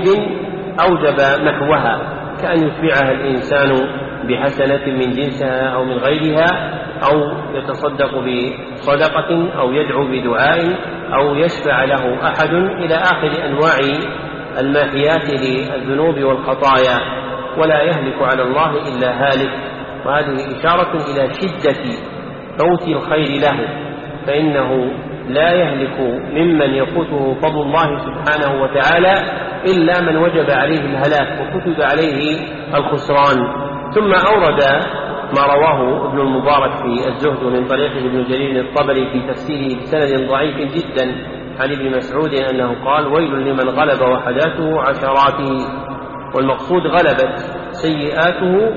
أوجب محوها، كأن يتبعها الإنسان بحسنة من جنسها أو من غيرها، أو يتصدق بصدقة أو يدعو بدعاء أو يشفع له أحد إلى آخر أنواع الماحيات للذنوب والخطايا، ولا يهلك على الله إلا هالك. وهذه إشارة إلى شدة فوت الخير له، فإنه لا يهلك ممن يفوته فضل الله سبحانه وتعالى إلا من وجب عليه الهلاك وكتب عليه الخسران. ثم أورد ما رواه ابن المبارك في الزهد من طريقه ابن جرير الطبري في تفسيره بسند ضعيف جدا عن ابن مسعود أنه قال ويل لمن غلب وحداته عشراته، والمقصود غلبت سيئاته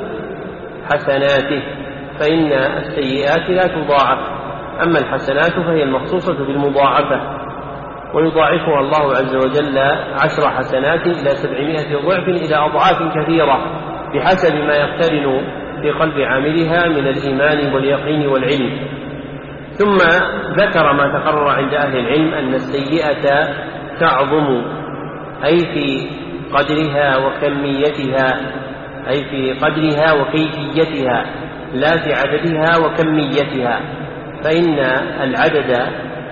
حسناته، فإن السيئات لا تضاعف، أما الحسنات فهي المخصوصة بالمضاعفة، ويضاعفها الله عز وجل 10 حسنات إلى 700 ضعف إلى أضعاف كثيرة بحسب ما يقترن في قلب عاملها من الإيمان واليقين والعلم. ثم ذكر ما تقرر عند أهل العلم أن السيئة تعظم، أي في قدرها وكميتها، أي في قدرها وكيفيتها لا في عددها وكميتها، فإن العدد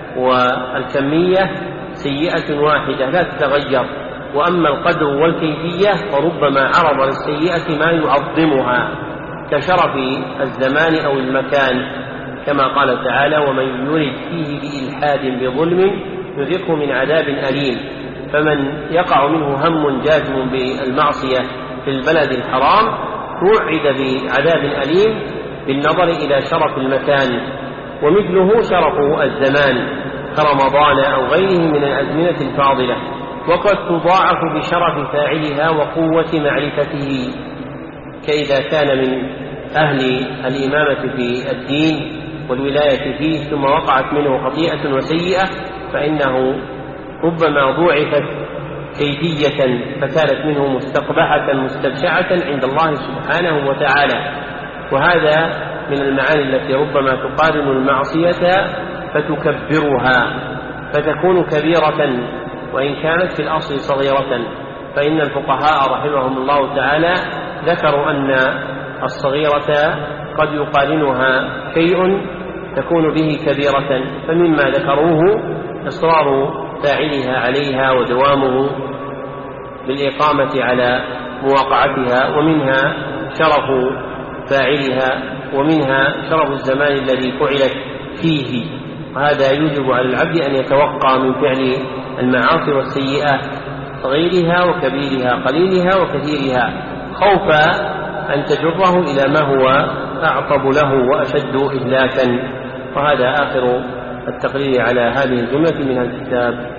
والكمية سيئة واحدة لا تتغير، وأما القدر والكيفية فربما عرض للسيئة ما يعظمها كشرف الزمان أو المكان، كما قال تعالى ومن يرد فيه بإلحاد بظلم يذقه من عذاب أليم. فمن يقع منه هم جازم بالمعصية في البلد الحرام توعد بعذاب أليم بالنظر إلى شرف المكان، ومثله شرف الزمان كرمضان أو غيره من الأزمنة الفاضلة، وقد تضاعف بشرف فاعلها وقوة معرفته، كإذا كان من أهل الإمامة في الدين والولاية فيه ثم وقعت منه خطيئة وسيئة فإنه ربما ضوعفت كيفية فكانت منه مستقبحة مستبشعة عند الله سبحانه وتعالى. وهذا من المعاني التي ربما تقارن المعصية فتكبرها فتكون كبيرة وإن كانت في الأصل صغيرة. فإن الفقهاء رحمهم الله تعالى ذكروا أن الصغيرة قد يقارنها شيء تكون به كبيرة، فمما ذكروه إصرار فاعلها عليها ودوامه بالإقامة على مواقعتها، ومنها شرف فاعلها، ومنها شرف الزمان الذي فعلت فيه. وهذا يوجب على العبد أن يتوقع من فعل المعاصي والسيئات صغيرها وكبيرها قليلها وكثيرها، خوفا أن تجره إلى ما هو أعطب له وأشد إهلاكا. وهذا آخر التقرير على هذه الجملة من الكتاب.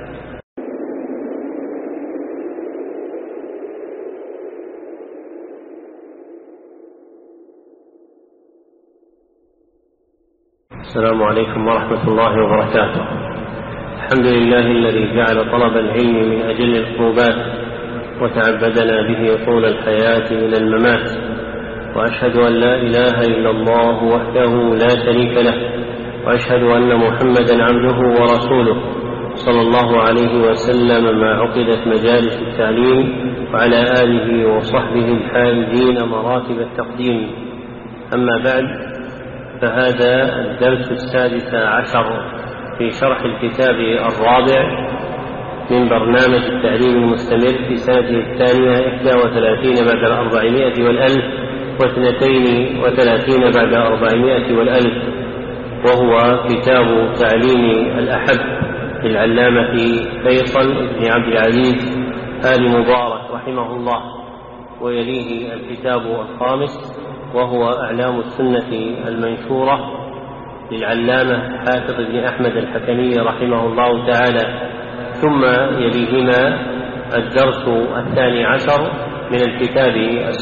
السلام عليكم ورحمة الله وبركاته. الحمد لله الذي جعل طلب العلم من أجل القربات وتعبدنا به طول الحياة إلى الممات، وأشهد أن لا إله إلا الله وحده لا شريك له، وأشهد أن محمدا عبده ورسوله صلى الله عليه وسلم ما عقدت مجالس التعليم، وعلى آله وصحبه الحائزين مراتب التقديم. أما بعد، فهذا الدرس 16 في شرح الكتاب الرابع من برنامج التعليم المستمر في سنته 32 بعد 400 والألف 32 بعد 400 والألف، وهو كتاب تعليم الأحب للعلامة فيصل بن عبد العزيز آل مبارك رحمه الله. ويليه الكتاب الخامس وهو أعلام السنة المنشورة للعلامة حافظ بن أحمد الحكمي رحمه الله تعالى. ثم يليهما الدرس 12 من الكتاب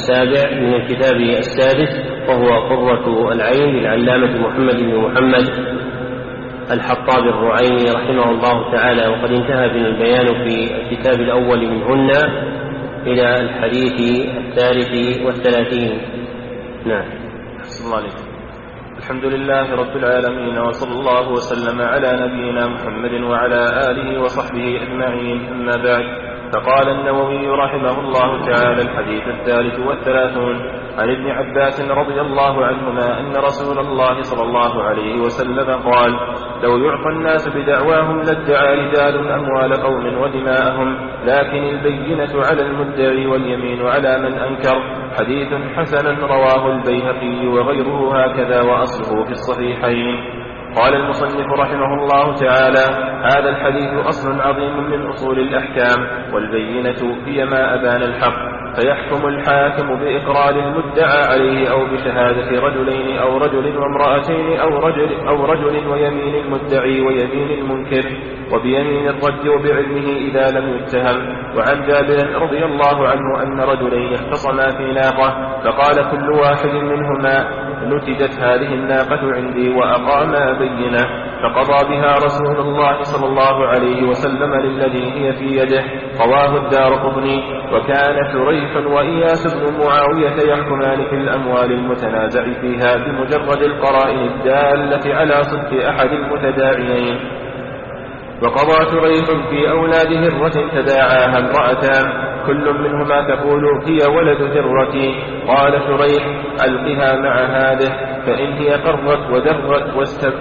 السادس وهو قرة العين للعلامة محمد بن محمد الحطاب الرعيني رحمه الله تعالى. وقد انتهى بنا البيان في الكتاب الأول منهن إلى الحديث 33. نعم. أحسن الله عليكم. الحمد لله رب العالمين، وصلى الله وسلم على نبينا محمد وعلى آله وصحبه أجمعين، أما بعد. فقال النووي رحمه الله تعالى: الحديث 33 عن ابن عباس رضي الله عنهما أن رسول الله صلى الله عليه وسلم قال: لو يعطى الناس بدعواهم لادعى رجال أموال قوم ودماءهم، لكن البينة على المدعي واليمين على من أنكر. حديث حسن رواه البيهقي وغيره هكذا، وأصله في الصحيحين. قال المصنف رحمه الله تعالى: هذا الحديث أصل عظيم من أصول الأحكام، والبينة هي ما أبان الحق، فيحكم الحاكم بإقرار المدعى عليه أو بشهادة رجلين أو رجل وامرأتين أو رجل ويمين المدعي ويمين المنكر وبيمين الرد وبعلمه إذا لم يتهم. وعن جابر رضي الله عنه أن رجلين اختصما في ناقة، فقال كل واحد منهما: نتجت هذه الناقة عندي، وأقاما بينة، فقضى بها رسول الله صلى الله عليه وسلم للذي هي في يده. رواه الدارقطني. وكان شريح وإياس بن معاوية يحكمان في الأموال المتنازع فيها بمجرد القرائن الدالة على صدق أحد المتداعيين. وقضى شريح في أولاد هرة تداعاها امرأتان، كل منهما تقول: هي ولد هرتي. قال شريح: ألقها مع هذه، فإن هي قرت ودرت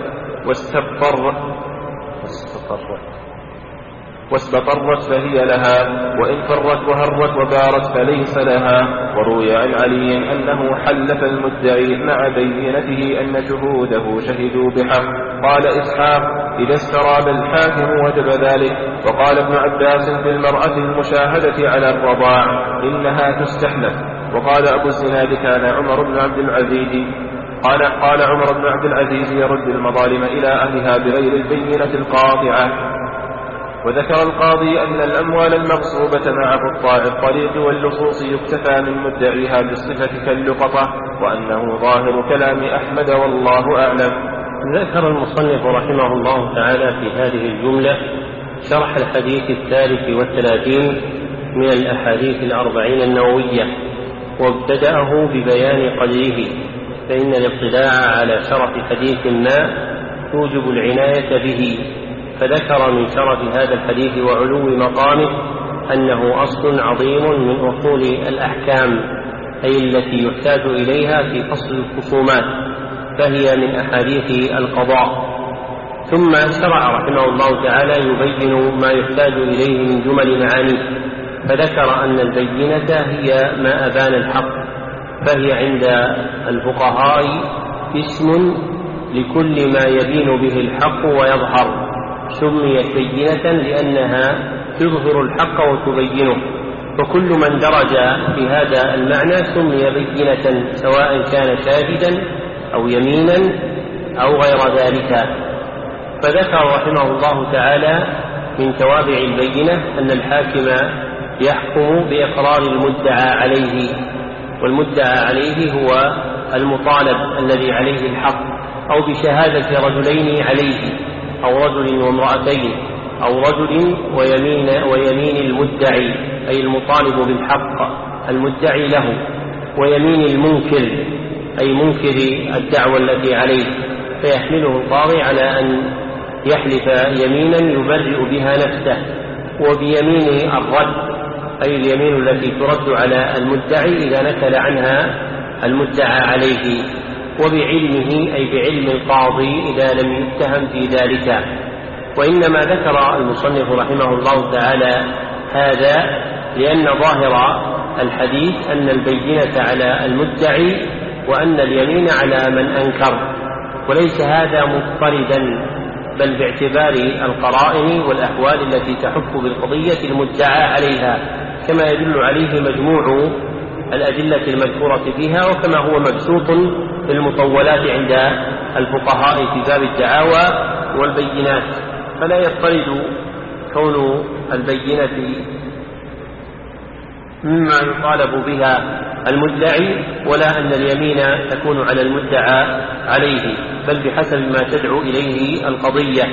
واستقرت فهي لها، وإن فرت وهرت وبارت فليس لها. وروي عن علي أنه حلف المدعي مع بينته أن شهوده شهدوا بحق. قال إسحاق: إذا استراب الحاكم وجب ذلك. وقال ابن عباس في المرأة المشاهدة على الرضاع: إنها تستحلف. وقال أبو الزناد: كان عمر بن عبد العزيز يرد المظالم إلى أهلها بغير البينة القاطعة. وذكر القاضي أن الأموال المغصوبة مع قطاع الطريق واللصوص يكتفى من مدعيها بالصفة كاللقطة، وأنه ظاهر كلام أحمد والله أعلم. ذكر المصنف رحمه الله تعالى في هذه الجملة شرح الحديث 33 من الأحاديث 40 النووية، وابتدأه ببيان قدره، فإن الاطلاع على شرف حديث ما توجب العناية به. فذكر من شرف هذا الحديث وعلو مقامه أنه أصل عظيم من أصول الأحكام، أي التي يحتاج إليها في فصل الخصومات، فهي من أحاديث القضاء. ثم شرع رحمه الله تعالى يبين ما يحتاج إليه من جمل معانيه، فذكر أن البينة هي ما أبان الحق، فهي عند الفقهاء اسم لكل ما يبين به الحق ويظهر، سميت بينة لأنها تظهر الحق وتبينه، فكل من درج في هذا المعنى سمي بينة، سواء كان شاهدا أو يمينا أو غير ذلك. فذكر رحمه الله تعالى من توابع البينة أن الحاكم يحكم بإقرار المدعى عليه، والمدعى عليه هو المطالب الذي عليه الحق، أو بشهادة رجلين عليه، أو رجل وامرأتين، أو رجل ويمين المدعي أي المطالب بالحق المدعي له، ويمين المنكر أي منكر الدعوة التي عليه، فيحمله القاضي على أن يحلف يمينا يبرئ بها نفسه، وبيمين الرد أي اليمين التي ترد على المدعي إذا نكل عنها المدعى عليه، وبعلمه أي بعلم القاضي إذا لم يتهم في ذلك. وإنما ذكر المصنف رحمه الله تعالى هذا لأن ظاهر الحديث أن البينة على المدعي وأن اليمين على من أنكر، وليس هذا مضطردا، بل باعتبار القرائن والأحوال التي تحف بالقضية المدعى عليها، كما يدل عليه مجموع الأدلة المذكورة فيها، وكما هو مبسوط في المطولات عند الفقهاء في باب الدعاوى والبينات. فلا يضطرد كون البينة مما يطالب بها المدعي، ولا أن اليمين تكون على المدعى عليه، بل بحسب ما تدعو إليه القضية.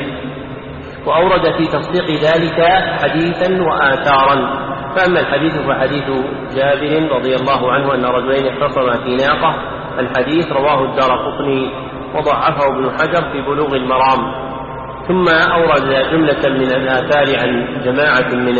وأورد في تصديق ذلك حديثا وآثارا. فأما الحديث فحديث جابر رضي الله عنه أن رجلين اختصما في ناقة، الحديث رواه الدارقطني وضعفه ابن حجر في بلوغ المرام. ثم أورد جملة من الآثار عن جماعة من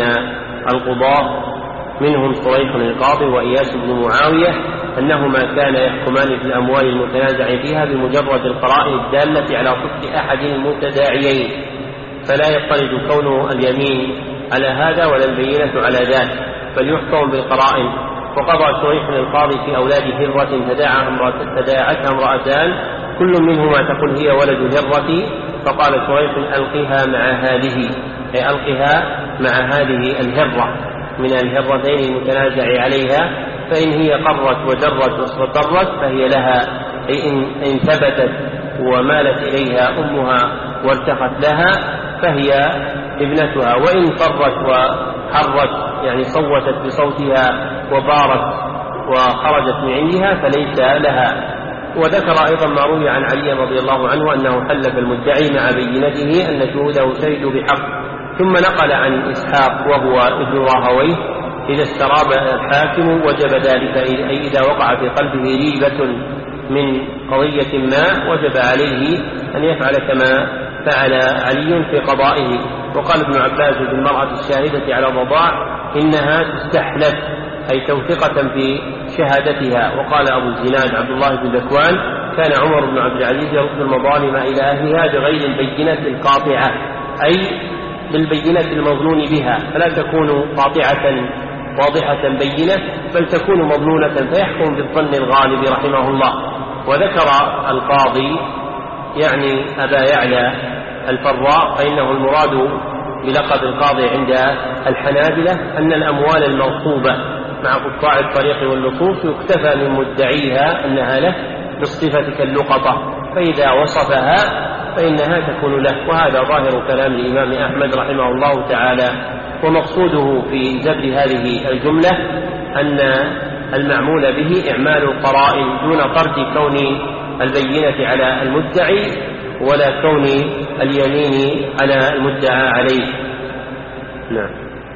القضاة منهم صريح القاضي وإياس بن معاوية أنهما كانا يحكمان في الأموال المتنازع فيها بمجرد القرائن الدالة على صدق أحد المتداعيين، فلا يضطرد كون اليمين على هذا ولا البينة على ذاك، بل يحكم بالقرائن. وقضى صريح القاضي في أولاد هرة تداعتها امرأتان كل منهما تقول هي ولد هرة، فقال صريح ألقها مع هذه، أي ألقها مع هذه الهرة من الهرتين المتنازع عليها، فإن هي قرت وجرت واستقرت فهي لها، أي إن ثبتت ومالت إليها أمها وارتخت لها فهي ابنتها، وإن قرت وحرت يعني صوتت بصوتها وبارت وخرجت من عندها فليس لها. وذكر أيضا ما روي عن علي رضي الله عنه أنه حلف المدعي مع بينته أن شهوده شهدوا بحق. ثم نقل عن إسحاق وهو ابن راهويه إذا استراب الحاكم وجب ذلك، أي إذا وقع في قلبه ريبة من قضية ما وجب عليه أن يفعل كما فعل علي في قضائه. وقال ابن عباس في المرأة الشاهدة على الرضاع إنها تستحلف، أي توثقة في شهادتها. وقال أبو الزناد عبد الله بن ذكوان كان عمر بن عبد العزيز يرد المظالم إلى أهلها بغير البينة القاطعة، أي بالبينة المظنون بها، فلا تكون قاطعة واضحة بينة بل تكون مظنونة، فيحكم بالظن الغالب رحمه الله. وذكر القاضي يعني أبا يعلى الفراء، فإنه المراد بلقب القاضي عند الحنابلة أن الأموال المغصوبة مع قطاع الطريق واللصوص يكتفى من مدعيها أنها له بالصفة كاللقطة، فإذا وصفها فإنها تكون له. وهذا ظاهر كلام الإمام أحمد رحمه الله تعالى. ومقصوده في زبر هذه الجملة أن المعمول به إعمال القرائن دون طرد كون البينة على المدعي ولا كون اليمين على المدعى عليه. نعم.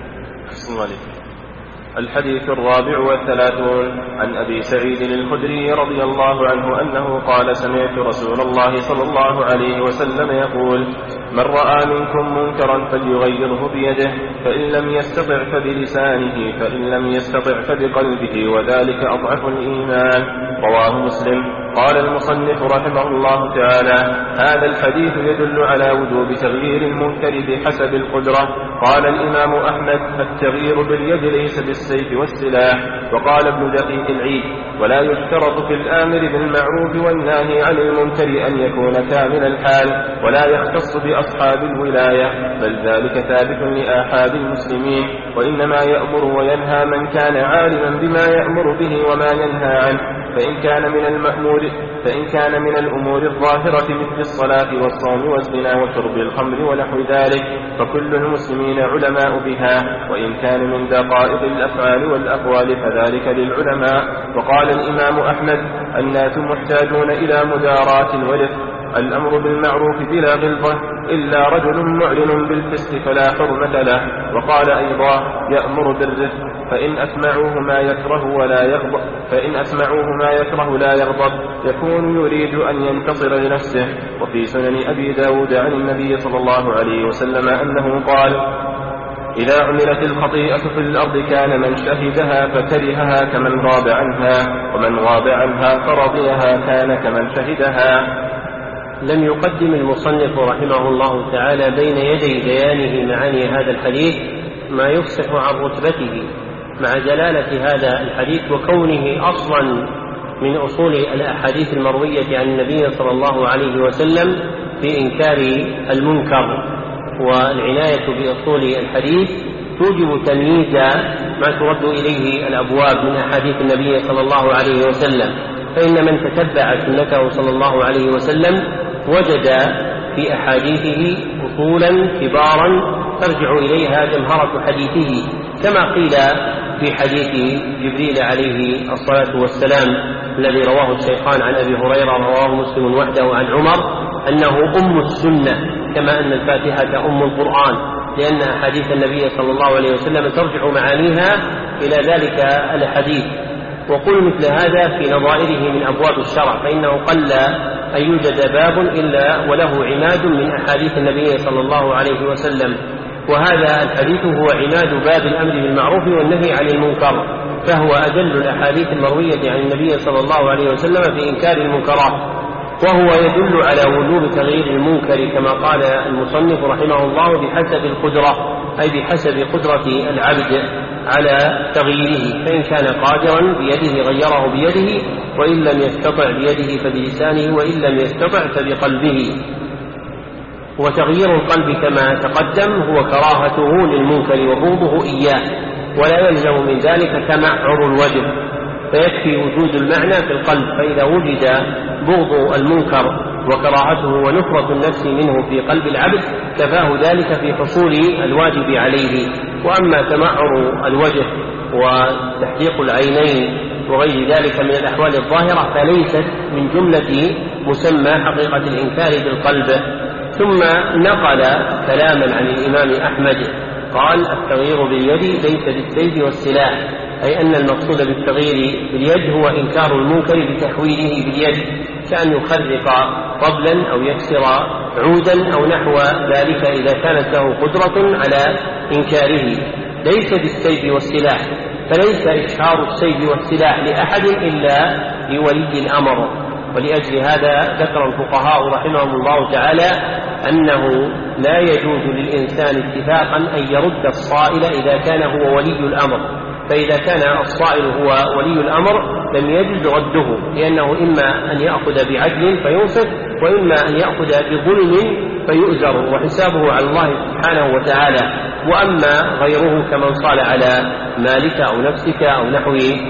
الحديث 34 عن أبي سعيد الخدري رضي الله عنه أنه قال سمعت رسول الله صلى الله عليه وسلم يقول من رأى منكم منكرا فليغيره بيده، فإن لم يستطع فبلسانه، فإن لم يستطع فبقلبه، وذلك أضعف الإيمان. رواه مسلم. قال المصنف رحمه الله تعالى هذا الحديث يدل على وجوب تغيير المنكر بحسب القدرة. قال الإمام أحمد التغيير باليد ليس بالسيف والسلاح. وقال ابن دقيق العيد ولا يشترط في الآمر بالمعروف والناهي عن المنكر أن يكون كامل الحال ولا يختص بأصحاب الولاية، بل ذلك ثابت لآحاد المسلمين، وإنما يأمر وينهى من كان عالما بما يأمر به وما ينهى عنه. فإن كان من الأمور الظاهرة مثل الصلاة والصوم والزنا وشرب الخمر ونحو ذلك فكل المسلمين علماء بها، وإن كان من دقائق الأفعال والأقوال فذلك للعلماء. وقال الإمام أحمد الناس محتاجون إلى مداراة ورفق، الأمر بالمعروف بلا غلظة إلا رجل معلن بالفسق فلا حرمة له. وقال أيضا يأمر بالرفق فإن أسمعوه ما يكره لا يغضب يكون يريد أن ينتصر لنفسه. وفي سنن أبي داود عن النبي صلى الله عليه وسلم أنه قال إذا عملت الخطيئة في الأرض كان من شهدها فكرهها كمن غاب عنها، ومن غاب عنها فرضيها كان كمن شهدها. لم يقدم المصنف رحمه الله تعالى بين يدي بيانه معاني هذا الحديث ما يفسح عن رتبته، مع جلالة هذا الحديث وكونه أصلا من أصول الأحاديث المروية عن النبي صلى الله عليه وسلم في إنكار المنكر، والعناية بأصول الحديث توجب تمييز ما ترد إليه الأبواب من أحاديث النبي صلى الله عليه وسلم. فإن من تتبع سنته صلى الله عليه وسلم وجد في أحاديثه أصولا كبارا ترجع إليها جمهرة حديثه، كما قيل في حديث جبريل عليه الصلاة والسلام الذي رواه الشيخان عن أبي هريرة رواه مسلم وحده عن عمر أنه أم السنة، كما أن الفاتحة أم القرآن، لأن أحاديث النبي صلى الله عليه وسلم ترجع معانيها إلى ذلك الحديث. وقل مثل هذا في نظائره من أبواب الشرع، فإنه قل أن يوجد باب إلا وله عماد من أحاديث النبي صلى الله عليه وسلم، وهذا الحديث هو عماد باب الأمر بالمعروف والنهي عن المنكر، فهو أجل الأحاديث المروية عن النبي صلى الله عليه وسلم في إنكار المنكرات، وهو يدل على وجوب تغيير المنكر كما قال المصنف رحمه الله بحسب القدرة، أي بحسب قدرة العبد على تغييره، فإن كان قادرا بيده غيره بيده، وإن لم يستطع بيده فبلسانه، وإن لم يستطع فبقلبه. وتغيير القلب كما تقدم هو كراهته للمنكر وبغضه إياه، ولا يلزم من ذلك تمعر الوجه، فيكفي وجود المعنى في القلب، فإذا وجد بغض المنكر وكراهته ونفرة النفس منه في قلب العبد كفاه ذلك في حصول الواجب عليه. وأما تمعر الوجه وتحديق العينين وغير ذلك من الأحوال الظاهرة فليست من جملة مسمى حقيقة الإنكار بالقلب. ثم نقل كلاما عن الإمام أحمد قال: التغيير باليد ليس بالسيف والسلاح، أي أن المقصود بالتغيير باليد هو إنكار المنكر بتحويله باليد، كأن يخرق طبلا أو يكسر عودا أو نحو ذلك إذا كانت له قدرة على إنكاره، ليس بالسيف والسلاح، فليس إشهار السيف والسلاح لأحد إلا لولي الأمر. ولأجل هذا ذكر الفقهاء رحمهم الله تعالى أنه لا يجوز للإنسان اتفاقا أن يرد الصائل إذا كان هو ولي الأمر، فإذا كان الصائل هو ولي الأمر لم يجوز رده، لأنه إما أن يأخذ بعدل فينصف، وإما أن يأخذ بظلم فيؤزر، وحسابه على الله سبحانه وتعالى. وأما غيره كمن صال على مالك أو نفسك أو نحو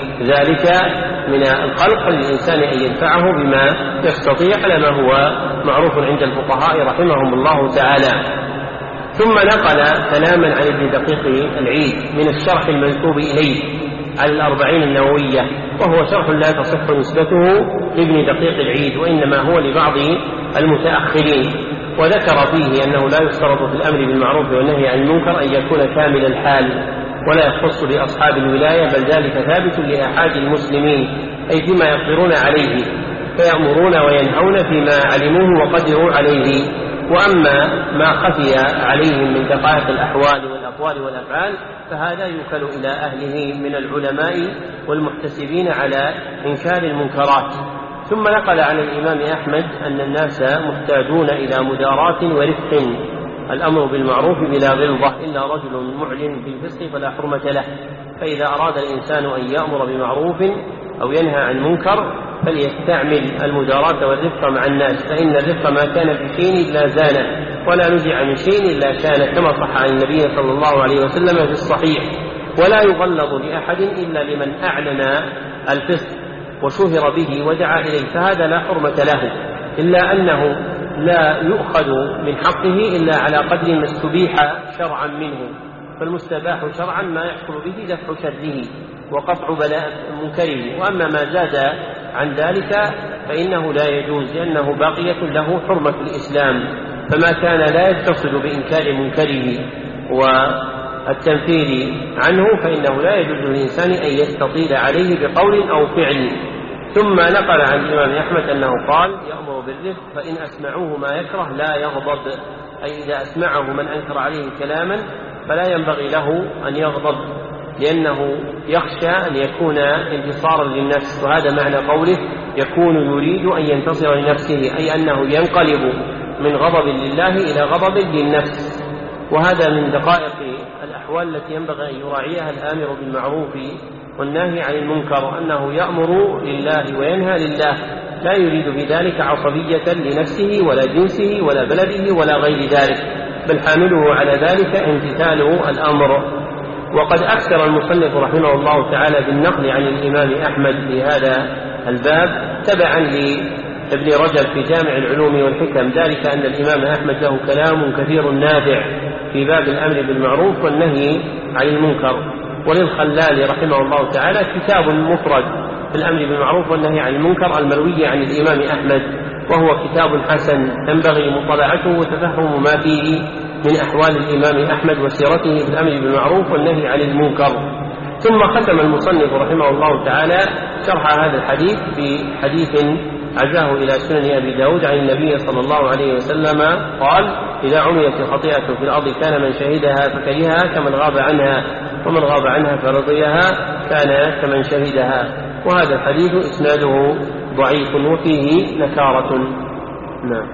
ذلك من الخلق للإنسان أن يدفعه بما يستطيع على ما هو معروف عند الفقهاء رحمهم الله تعالى. ثم نقل كلاما عن ابن دقيق العيد من الشرح المنسوب إليه على الأربعين النووية، وهو شرح لا تصح نسبته لابن دقيق العيد، وإنما هو لبعض المتأخرين، وذكر فيه أنه لا يشترط في الأمر بالمعروف والنهي عن المنكر أن يكون كامل الحال، ولا يختص بأصحاب الولاية، بل ذلك ثابت لأحد المسلمين، أي فيما يقدرون عليه، فيأمرون وينهون فيما علموه وقدروا عليه. وأما ما خفي عليهم من دقائق الأحوال والأقوال والأفعال فهذا يوكل إلى أهله من العلماء والمحتسبين على إنكار المنكرات. ثم نقل عن الإمام أحمد أن الناس محتاجون إلى مداراة ورفق، الأمر بالمعروف بلا غلظة، إلا رجل معلن بالفسق فلا حرمة له. فإذا أراد الإنسان أن يأمر بمعروف أو ينهى عن منكر فليستعمل المداراة والرفق مع الناس، فإن الرفق ما كان في شيء إلا زانه، ولا نزع من شيء إلا شانه، كما صح عن النبي صلى الله عليه وسلم في الصحيح. ولا يغلظ لأحد إلا لمن أعلن الفسق وشهر به ودعا إليه، فهذا لا حرمة له، إلا أنه لا يؤخذ من حقه إلا على قدر ما استبيح شرعا منه، فالمستباح شرعا ما يحصل به دفع شره وقطع بلاء منكره، وأما ما زاد عن ذلك فإنه لا يجوز، لأنه باقية له حرمة الإسلام، فما كان لا يتصل بإنكار منكره والتنفير عنه فإنه لا يجوز للإنسان أن يستطيل عليه بقول أو فعل. ثم نقل عن الإمام أحمد أنه قال: يأمر بالرفق، فإن أسمعوه ما يكره لا يغضب، أي إذا أسمعه من أنكر عليه كلاما فلا ينبغي له أن يغضب، لأنه يخشى أن يكون انتصارا للنفس، وهذا معنى قوله يكون يريد أن ينتصر لنفسه، أي أنه ينقلب من غضب لله إلى غضب للنفس. وهذا من دقائق الأحوال التي ينبغي أن يراعيها الآمر بالمعروف والناهي عن المنكر، أنه يأمر لله وينهى لله، لا يريد بذلك عصبية لنفسه ولا جنسه ولا بلده ولا غير ذلك، بل حامله على ذلك امتثال الأمر. وقد أكثر المصنف رحمه الله تعالى بالنقل عن الإمام أحمد في هذا الباب تبعا لابن رجب في جامع العلوم والحكم، ذلك أن الإمام أحمد له كلام كثير نافع في باب الأمر بالمعروف والنهي عن المنكر. وللخلال رحمه الله تعالى كتاب مفرد في الأمر بالمعروف والنهي عن المنكر المروي عن الإمام أحمد، وهو كتاب حسن ينبغي مطالعته وتفهم ما فيه من أحوال الإمام أحمد وسيرته في الأمر بالمعروف والنهي عن المنكر. ثم ختم المصنف رحمه الله تعالى شرح هذا الحديث بحديث عزاه إلى سنن أبي داود عن النبي صلى الله عليه وسلم قال: إذا عملت الخطيئة في الأرض كان من شهدها فكرهها كمن غاب عنها، ومن غاب عنها فرضيها كان كمن شهدها. وهذا الحديث إسناده ضعيف وفيه نكارة. نعم.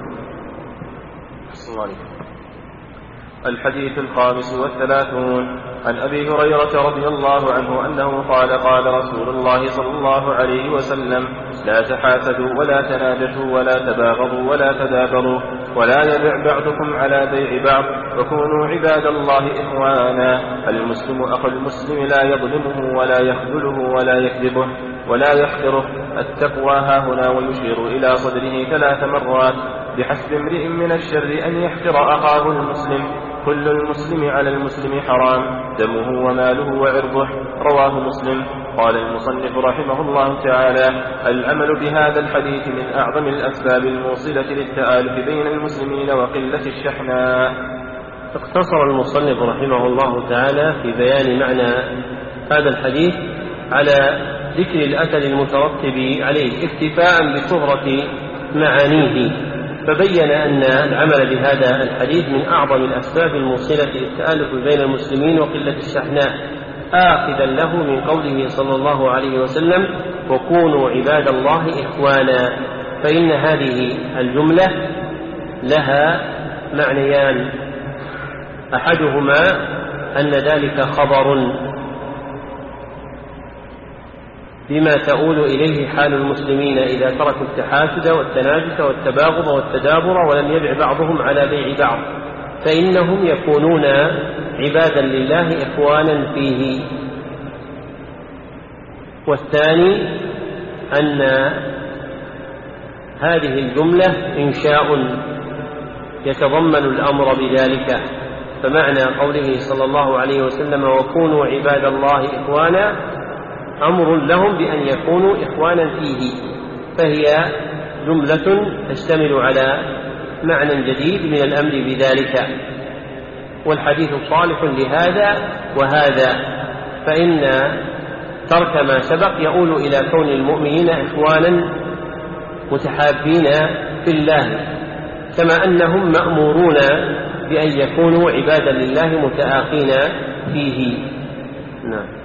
الحديث 35 عن أبي هريرة رضي الله عنه أنه قال: قال رسول الله صلى الله عليه وسلم: لا تحاسدوا ولا تناجشوا ولا تباغضوا ولا تدابروا ولا يبع بعضكم على بيع بعض، وكونوا عباد الله إخوانا. المسلم أخو المسلم لا يظلمه ولا يخذله ولا يكذبه ولا يحقره. التقوى هاهنا، ويشير إلى صدره 3 مرات: بحسب امرئ من الشر أن يحقر أخاه المسلم. كل المسلم على المسلم حرام، دمه وماله وعرضه. رواه مسلم. قال المصنف رحمه الله تعالى: العمل بهذا الحديث من أعظم الأسباب الموصلة للتآلف بين المسلمين وقلة الشحناء. اقتصر المصنف رحمه الله تعالى في بيان معنى هذا الحديث على ذكر الأثر المترتب عليه اكتفاء بشهرة معانيه، فبين أن العمل بهذا الحديث من أعظم الأسباب الموصلة للتآلف بين المسلمين وقلة الشحناء، آخذا له من قوله صلى الله عليه وسلم: وكونوا عباد الله إخوانا. فإن هذه الجملة لها معنيان: أحدهما أن ذلك خبر بما تؤول إليه حال المسلمين إذا تركوا التحاسد والتناجش والتباغض والتدابر ولم يبع بعضهم على بيع بعض، فإنهم يكونون عبادا لله إخوانا فيه. والثاني أن هذه الجملة إنشاء يتضمن الأمر بذلك، فمعنى قوله صلى الله عليه وسلم: وكونوا عباد الله إخوانا، أمر لهم بأن يكونوا إخوانا فيه، فهي جملة تشتمل على معنى جديد من الأمر بذلك. والحديث صالح لهذا وهذا، فإن ترك ما سبق يؤول إلى كون المؤمنين إخوانا متحابين في الله، كما أنهم مأمورون بأن يكونوا عبادا لله متآخين فيه. نعم.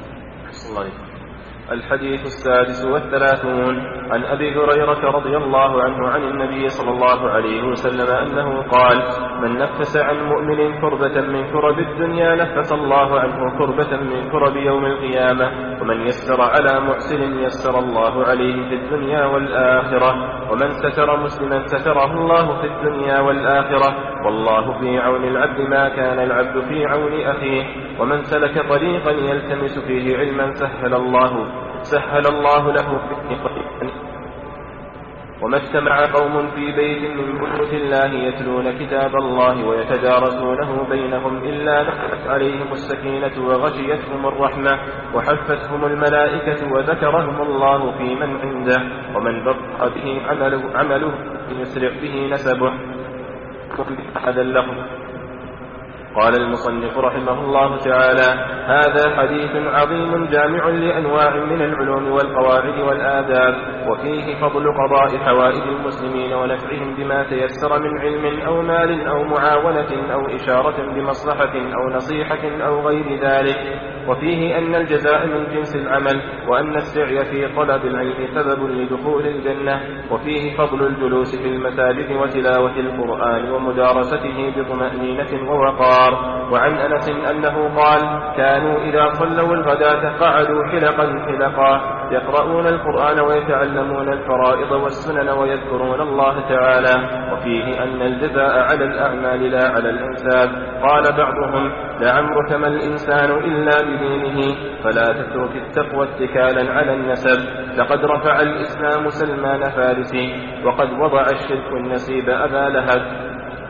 الحديث 36 عن أبي هريرة رضي الله عنه عن النبي صلى الله عليه وسلم أنه قال: من نفس عن مؤمن كربة من كرب الدنيا نفس الله عنه كربة من كرب يوم القيامة، ومن يسر على محسن يسر الله عليه في الدنيا والآخرة، ومن ستر مسلما ستره الله في الدنيا والآخرة، والله في عون العبد ما كان العبد في عون أخيه. ومن سلك طريقا يلتمس فيه علما سهل الله له فيه طريقا. وما اجتمع قوم في بيت من بيوت الله يتلون كتاب الله ويتدارسونه بينهم إلا نزلت عليهم السكينة وغشيتهم الرحمة وحفتهم الملائكة وذكرهم الله في من عنده. ومن بطأ به عمله يسرع به نسبه. هذا اللفظ. قال المصنف رحمه الله تعالى: هذا حديث عظيم جامع لأنواع من العلوم والقواعد والآداب، وفيه فضل قضاء حوائج المسلمين ونفعهم بما تيسر من علم أو مال أو معاونة أو إشارة بمصلحة أو نصيحة أو غير ذلك. وفيه أن الجزاء من جنس العمل، وأن السعي في طلب العلم سبب لدخول الجنة. وفيه فضل الجلوس في المساجد وتلاوة القرآن ومدارسته بطمأنينة ووقار. وعن أنس أنه قال: كانوا إذا صلوا الغداة قعدوا حلقا يقرؤون القرآن ويتعلمون الفرائض والسنن ويذكرون الله تعالى. وفيه أن الجزاء على الأعمال لا على الأنساب. قال بعضهم: لعمرك ما الإنسان إلا بدينه، فلا تترك التقوى اتكالا على النسب. لقد رفع الإسلام سلمان فارسي، وقد وضع الشرك النسيب أبا لهب.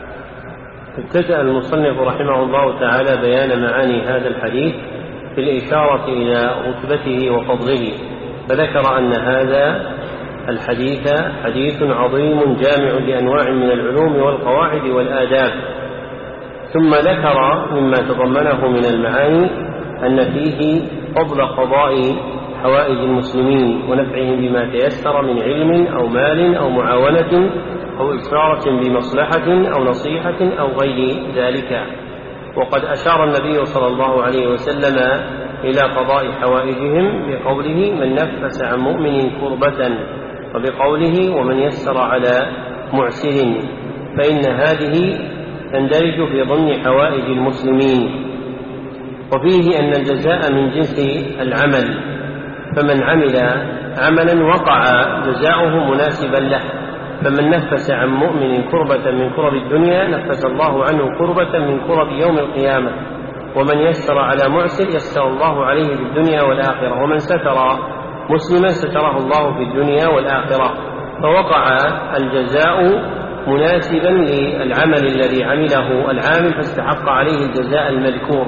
ابتدأ المصنف رحمه الله تعالى بيان معاني هذا الحديث في الإشارة إلى رتبته وفضله، فذكر أن هذا الحديث حديث عظيم جامع لأنواع من العلوم والقواعد والآداب. ثم ذكر مما تضمنه من المعاني أن فيه فضل قضاء حوائج المسلمين ونفعهم بما تيسر من علم أو مال أو معاونة أو إشارة بمصلحة أو نصيحة أو غير ذلك. وقد أشار النبي صلى الله عليه وسلم إلى قضاء حوائجهم بقوله: من نفس عن مؤمن كربة، وبقوله: ومن يسر على معسر، فإن هذه تندرج في ضمن حوائج المسلمين. وفيه أن الجزاء من جنس العمل، فمن عمل عملا وقع جزاؤه مناسبا له. فمن نفس عن مؤمن كربة من كرب الدنيا نفس الله عنه كربة من كرب يوم القيامة. ومن يسر على معسر يسر الله عليه في الدنيا والآخرة. ومن ستر مسلما ستره الله في الدنيا والآخرة. فوقع الجزاء مناسبا للعمل الذي عمله العامل، فاستحق عليه الجزاء المذكور.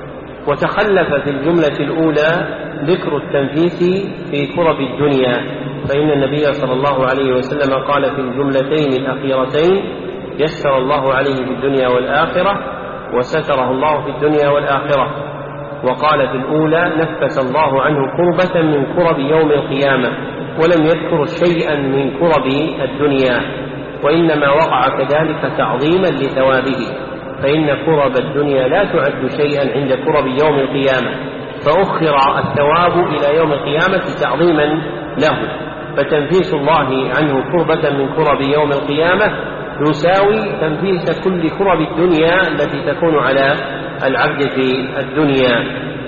وتخلف في الجملة الأولى ذكر التنفيس في كرب الدنيا، فإن النبي صلى الله عليه وسلم قال في الجملتين الأخيرتين: يسر الله عليه في الدنيا والآخرة، وستره الله في الدنيا والآخرة. وقال في الأولى: نفس الله عنه كربة من كرب يوم القيامة، ولم يذكر شيئا من كرب الدنيا، وإنما وقع كذلك تعظيما لثوابه، فإن كرب الدنيا لا تعد شيئا عند كرب يوم القيامة، فأخر الثواب إلى يوم القيامة تعظيما له. فتنفيس الله عنه كربة من كرب يوم القيامة يساوي تنفيس كل كرب الدنيا التي تكون على العبد في الدنيا.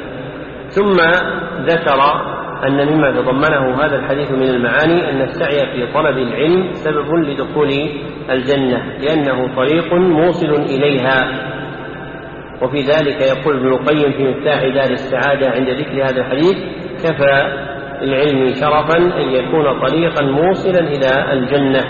ثم ذكر أن مما تضمنه هذا الحديث من المعاني أن السعي في طلب العلم سبب لدخول الجنة، لأنه طريق موصل إليها. وفي ذلك يقول ابن القيم في مفتاح دار السعادة عند ذكر هذا الحديث: كفى العلم شرفا أن يكون طريقا موصلا إلى الجنة.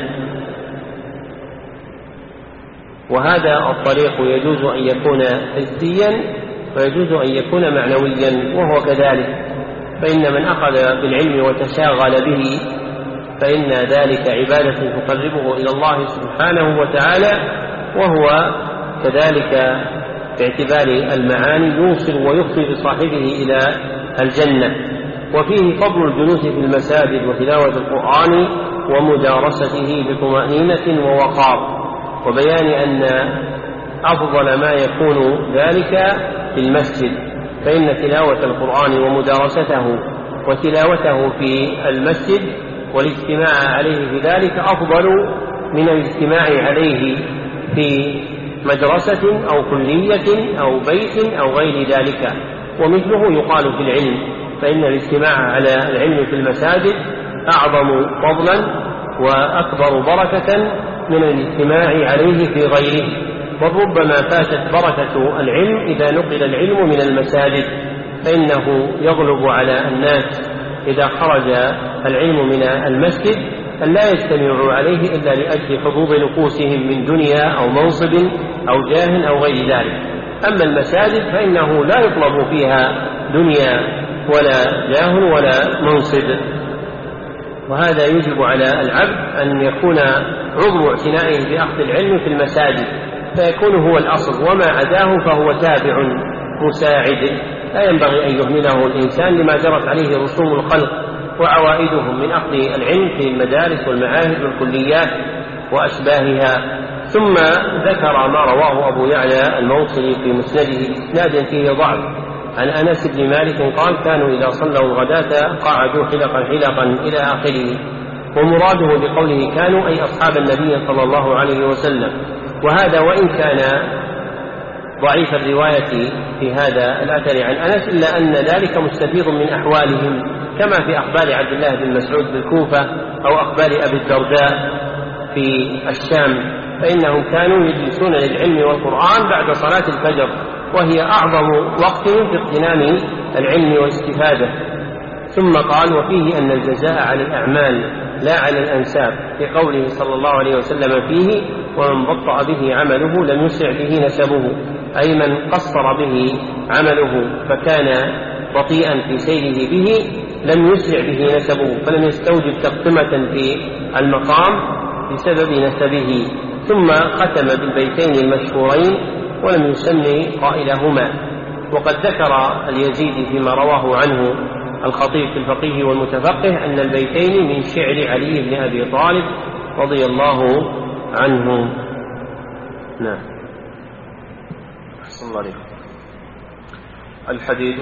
وهذا الطريق يجوز أن يكون حسيا ويجوز أن يكون معنويا، وهو كذلك. فإن من أخذ بالعلم وتشاغل به فإن ذلك عبادة تقربه إلى الله سبحانه وتعالى، وهو كذلك باعتبار المعاني يوصل ويفضي بصاحبه إلى الجنة. وفيه فضل الجلوس في المساجد وتلاوة القرآن ومدارسته بطمأنينة ووقار، وبيان أن أفضل ما يكون ذلك في المسجد، فإن تلاوة القرآن ومدارسته وتلاوته في المسجد والاجتماع عليه في ذلك أفضل من الاجتماع عليه في مدرسة أو كلية أو بيت أو غير ذلك. ومثله يقال في العلم، فإن الاجتماع على العلم في المساجد أعظم فضلا وأكبر بركة من الاجتماع عليه في غيره. وربما فاتت بركة العلم إذا نقل العلم من المساجد، فإنه يغلب على الناس إذا خرج العلم من المسجد أن لا يجتمعوا عليه إلا لأجل حظوظ نفوسهم من دنيا أو منصب أو جاه أو غير ذلك. أما المساجد فإنه لا يطلب فيها دنيا ولا جاه ولا منصب. وهذا يجب على العبد أن يكون عضو اعتنائه بأخذ العلم في المساجد، فيكون هو الأصل، وما عداه فهو تابع مساعد. لا ينبغي أن يهمله الإنسان لما جرت عليه رسوم الخلق وعوائدهم من أخذ العلم في المدارس والمعاهد والكليات وأشباهها. ثم ذكر ما رواه أبو يعلى الموصلي في مسنده بإسناد فيه ضعف، عن أنس بن مالك قال كانوا إذا صلوا الغداة قعدوا حلقا حلقا إلى آخره. ومراده بقوله كانوا أي أصحاب النبي صلى الله عليه وسلم. وهذا وإن كان ضعيف الرواية في هذا الأثر عن أنس إلا أن ذلك مستفيض من أحوالهم كما في أخبار عبد الله بن مسعود بالكوفة أو أخبار أبي الدرداء في الشام، فإنهم كانوا يجلسون للعلم والقرآن بعد صلاة الفجر، وهي أعظم وقت في اغتنام العلم والاستفادة. ثم قال وفيه أن الجزاء على الأعمال لا على الأنساب، في قوله صلى الله عليه وسلم فيه ومن بطأ به عمله لم يسرع به نسبه، أي من قصر به عمله فكان بطيئا في سيره به لم يسرع به نسبه، فلم يستوجب تقدمة في المقام بسبب نسبه. ثم ختم بالبيتين المشهورين ولم يسمي قائلهما. وقد ذكر اليزيدي فيما رواه عنه الخطيب في الفقيه والمتفقه أن البيتين من شعر علي بن أبي طالب رضي الله عنه. نعم. أحسن الله عليكم. الحديث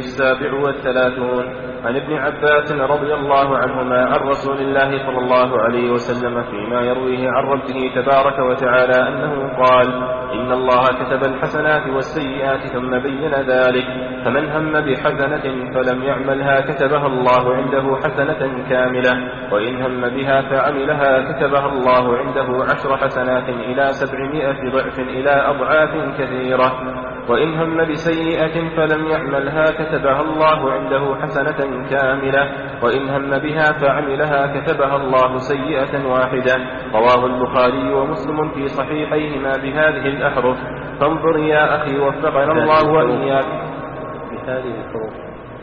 37 عن ابن عباس رضي الله عنهما عن رسول الله صلى الله عليه وسلم فيما يرويه عن ربه تبارك وتعالى أنه قال إن الله كتب الحسنات والسيئات ثم بين ذلك، فمن هم بحسنة فلم يعملها كتبها الله عنده حسنة كاملة، وإن هم بها فعملها كتبها الله عنده 10 حسنات إلى 700 ضعف إلى أضعاف كثيرة، وإن هم بسيئة فلم يعملها كتبها الله عنده حسنة كاملة، وإن هم بها فعملها كتبها الله سيئة واحدة. رواه البخاري ومسلم في صحيحيهما بهذه الأحرف. فانظر يا أخي وفقنا الله وإياك بهذه الحروف.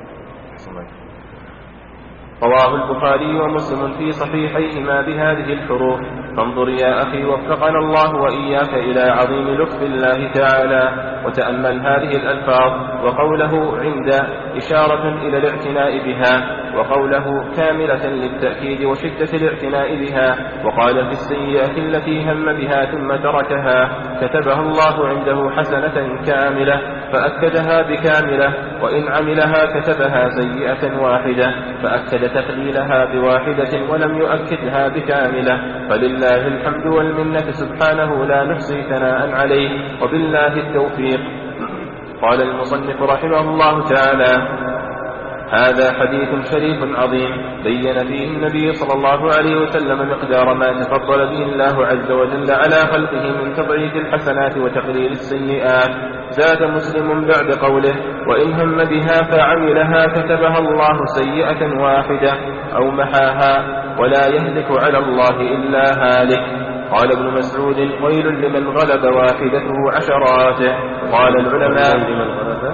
رواه البخاري ومسلم في صحيحيهما بهذه الحروف. فانظر يا أخي وفقنا الله وإياك إلى عظيم لطف الله تعالى، وتأمل هذه الألفاظ، وقوله عند إشارة إلى الاعتناء بها، وقوله كاملة للتأكيد وشدة الاعتناء بها، وقال في السيئة التي هم بها ثم تركها كتبها الله عنده حسنة كاملة، فأكدها بكاملة، وإن عملها كتبها سيئة واحدة، فأكد تقليلها بواحدة ولم يؤكدها بكاملة. فلله الحمد والمنة سبحانه لا نحصي ثناء عليه، وبالله التوفيق. قال المصنف رحمه الله تعالى هذا حديث شريف عظيم بين فيه النبي صلى الله عليه وسلم مقدار ما تفضل به الله عز وجل على خلقه من تضعيف الحسنات وتقليل السيئات. زاد مسلم بعد قوله وإن هم بها فعملها كتبها الله سيئة واحدة أو محاها، ولا يهلك على الله إلا هالك. قال ابن مسعود ويل لمن غلب واحدته عشراته. قال العلماء لمن غلب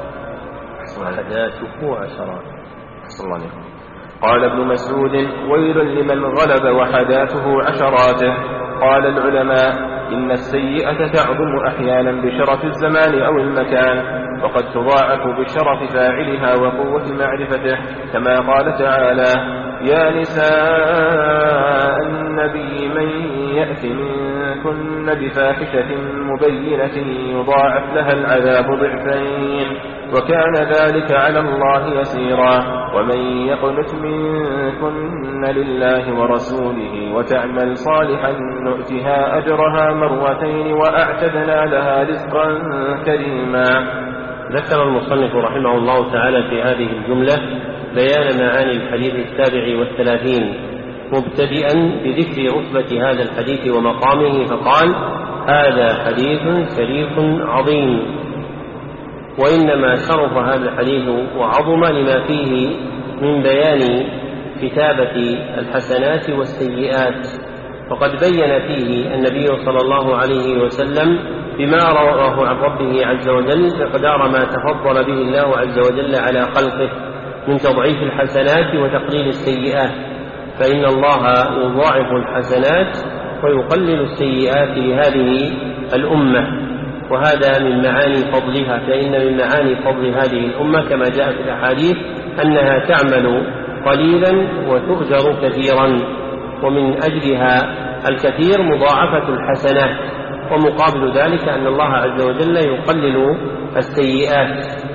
وحداته عشرات. قال ابن مسعود ويل لمن غلب وحداته عشراته. قال العلماء إن السيئة تعظم أحيانا بشرف الزمان أو المكان، وقد تضاعف بشرف فاعلها وقوة معرفته، كما قال تعالى يا نساء النبي من يأت منكن بفاحشة مبينة يضاعف لها العذاب ضعفين، وكان ذلك على الله يسيرا. ومن يقنت منكن لله ورسوله وتعمل صالحا نؤتها أجرها مرتين وأعتدنا لها رزقا كريما. ذكر المصنف رحمه الله تعالى في هذه الجملة بيان معاني الحديث 37 مبتدئا بذكر رتبة هذا الحديث ومقامه، فقال هذا حديث شريف عظيم. وإنما شرف هذا الحديث وعظم لما فيه من بيان كتابة الحسنات والسيئات. وقد بين فيه النبي صلى الله عليه وسلم بما رواه عن ربه عز وجل مقدار ما تفضل به الله عز وجل على خلقه من تضعيف الحسنات وتقليل السيئات، فإن الله يضاعف الحسنات ويقلل السيئات لهذه الأمة، وهذا من معاني فضلها. فإن من معاني فضل هذه الأمة كما جاء في الأحاديث أنها تعمل قليلا وتؤجر كثيرا، ومن أجلها الكثير مضاعفة الحسنات، ومقابل ذلك أن الله عز وجل يقلل السيئات.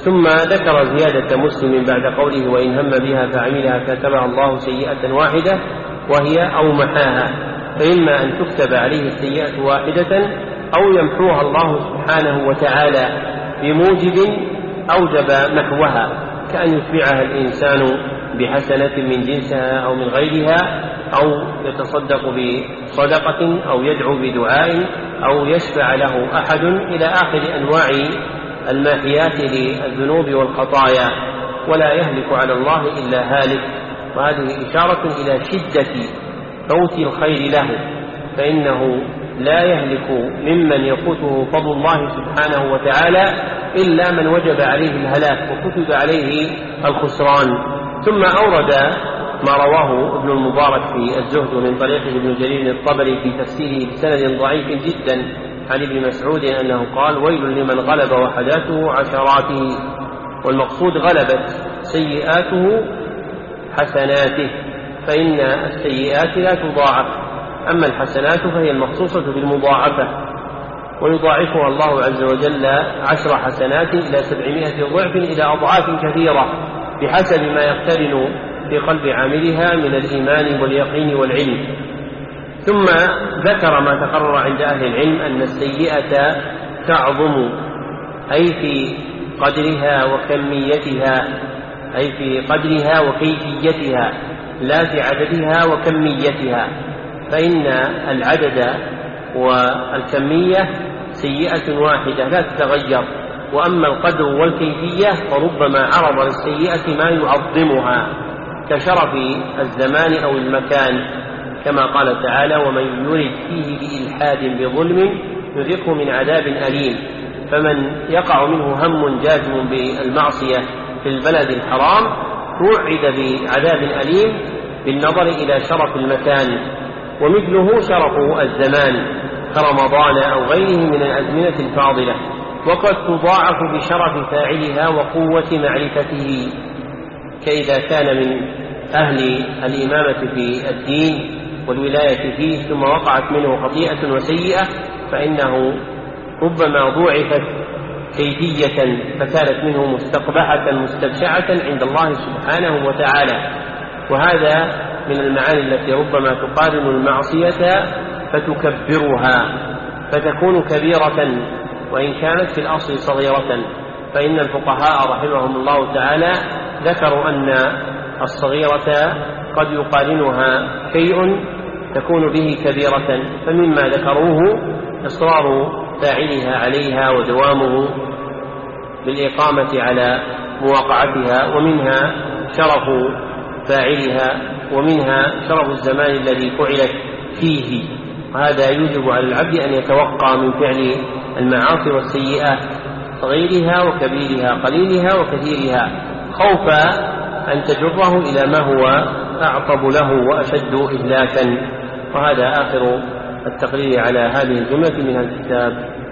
ثم ذكر زيادة مسلم بعد قوله وإن هم بها فعملها كتبها الله سيئة واحدة وهي أو محاها، فإما أن تكتب عليه السيئة واحدة أو يمحوها الله سبحانه وتعالى بموجب أوجب محوها، كأن يتبعها الإنسان بحسنة من جنسها أو من غيرها، أو يتصدق بصدقة أو يدعو بدعاء أو يشفع له أحد إلى آخر أنواع الماحيات للذنوب والخطايا، ولا يهلك على الله إلا هالك. وهذه إشارة إلى شدة فوت الخير له، فإنه لا يهلك ممن يفوته فضل الله سبحانه وتعالى إلا من وجب عليه الهلاك وكتب عليه الخسران. ثم أورد ما رواه ابن المبارك في الزهد من طريق ابن جرير الطبري في تفسيره بسند ضعيف جدا عن ابن مسعود أنه قال ويل لمن غلب وحداته عشراته، والمقصود غلبت سيئاته حسناته، فإن السيئات لا تضاعف، أما الحسنات فهي المخصوصة بالمضاعفة، ويضاعفها الله عز وجل 10 حسنات إلى 700 ضعف إلى أضعاف كثيرة بحسب ما يقترن في قلب عاملها من الإيمان واليقين والعلم. ثم ذكر ما تقرر عند أهل العلم أن السيئة تعظم، أي في قدرها وكميتها، أي في قدرها وكيفيتها لا في عددها وكميتها، فإن العدد والكمية سيئة واحدة لا تتغير، وأما القدر والكيفية فربما عرض للسيئة ما يعظمها كشرف الزمان أو المكان، كما قال تعالى ومن يرد فيه بإلحاد بظلم يذقه من عذاب أليم. فمن يقع منه هم جازم بالمعصية في البلد الحرام توعد بعذاب أليم بالنظر إلى شرف المكان، ومثله شرف الزمان كرمضان أو غيره من الأزمنة الفاضلة، وقد تضاعف بشرف فاعلها وقوة معرفته، كإذا كان من أهل الإمامة في الدين والولاية فيه ثم وقعت منه خطيئة وسيئة فإنه ربما ضوعفت كيفية فكانت منه مستقبحة مستبشعة عند الله سبحانه وتعالى. وهذا من المعاني التي ربما تقارن المعصية فتكبرها فتكون كبيرة وإن كانت في الأصل صغيرة، فإن الفقهاء رحمهم الله تعالى ذكروا أن الصغيرة قد يقارنها شيء تكون به كبيرة، فمما ذكروه إصرار فاعلها عليها ودوامه بالإقامة على مواقعتها، ومنها شرف فاعلها، ومنها شرف الزمان الذي فعلت فيه. وهذا يوجب على العبد أن يتوقع من فعل المعاصي والسيئات صغيرها وكبيرها قليلها وكثيرها، خوفا أن تجره إلى ما هو أعطب له وأشد إهلاكا. وهذا آخر التقرير على هذه الجملة من الكتاب.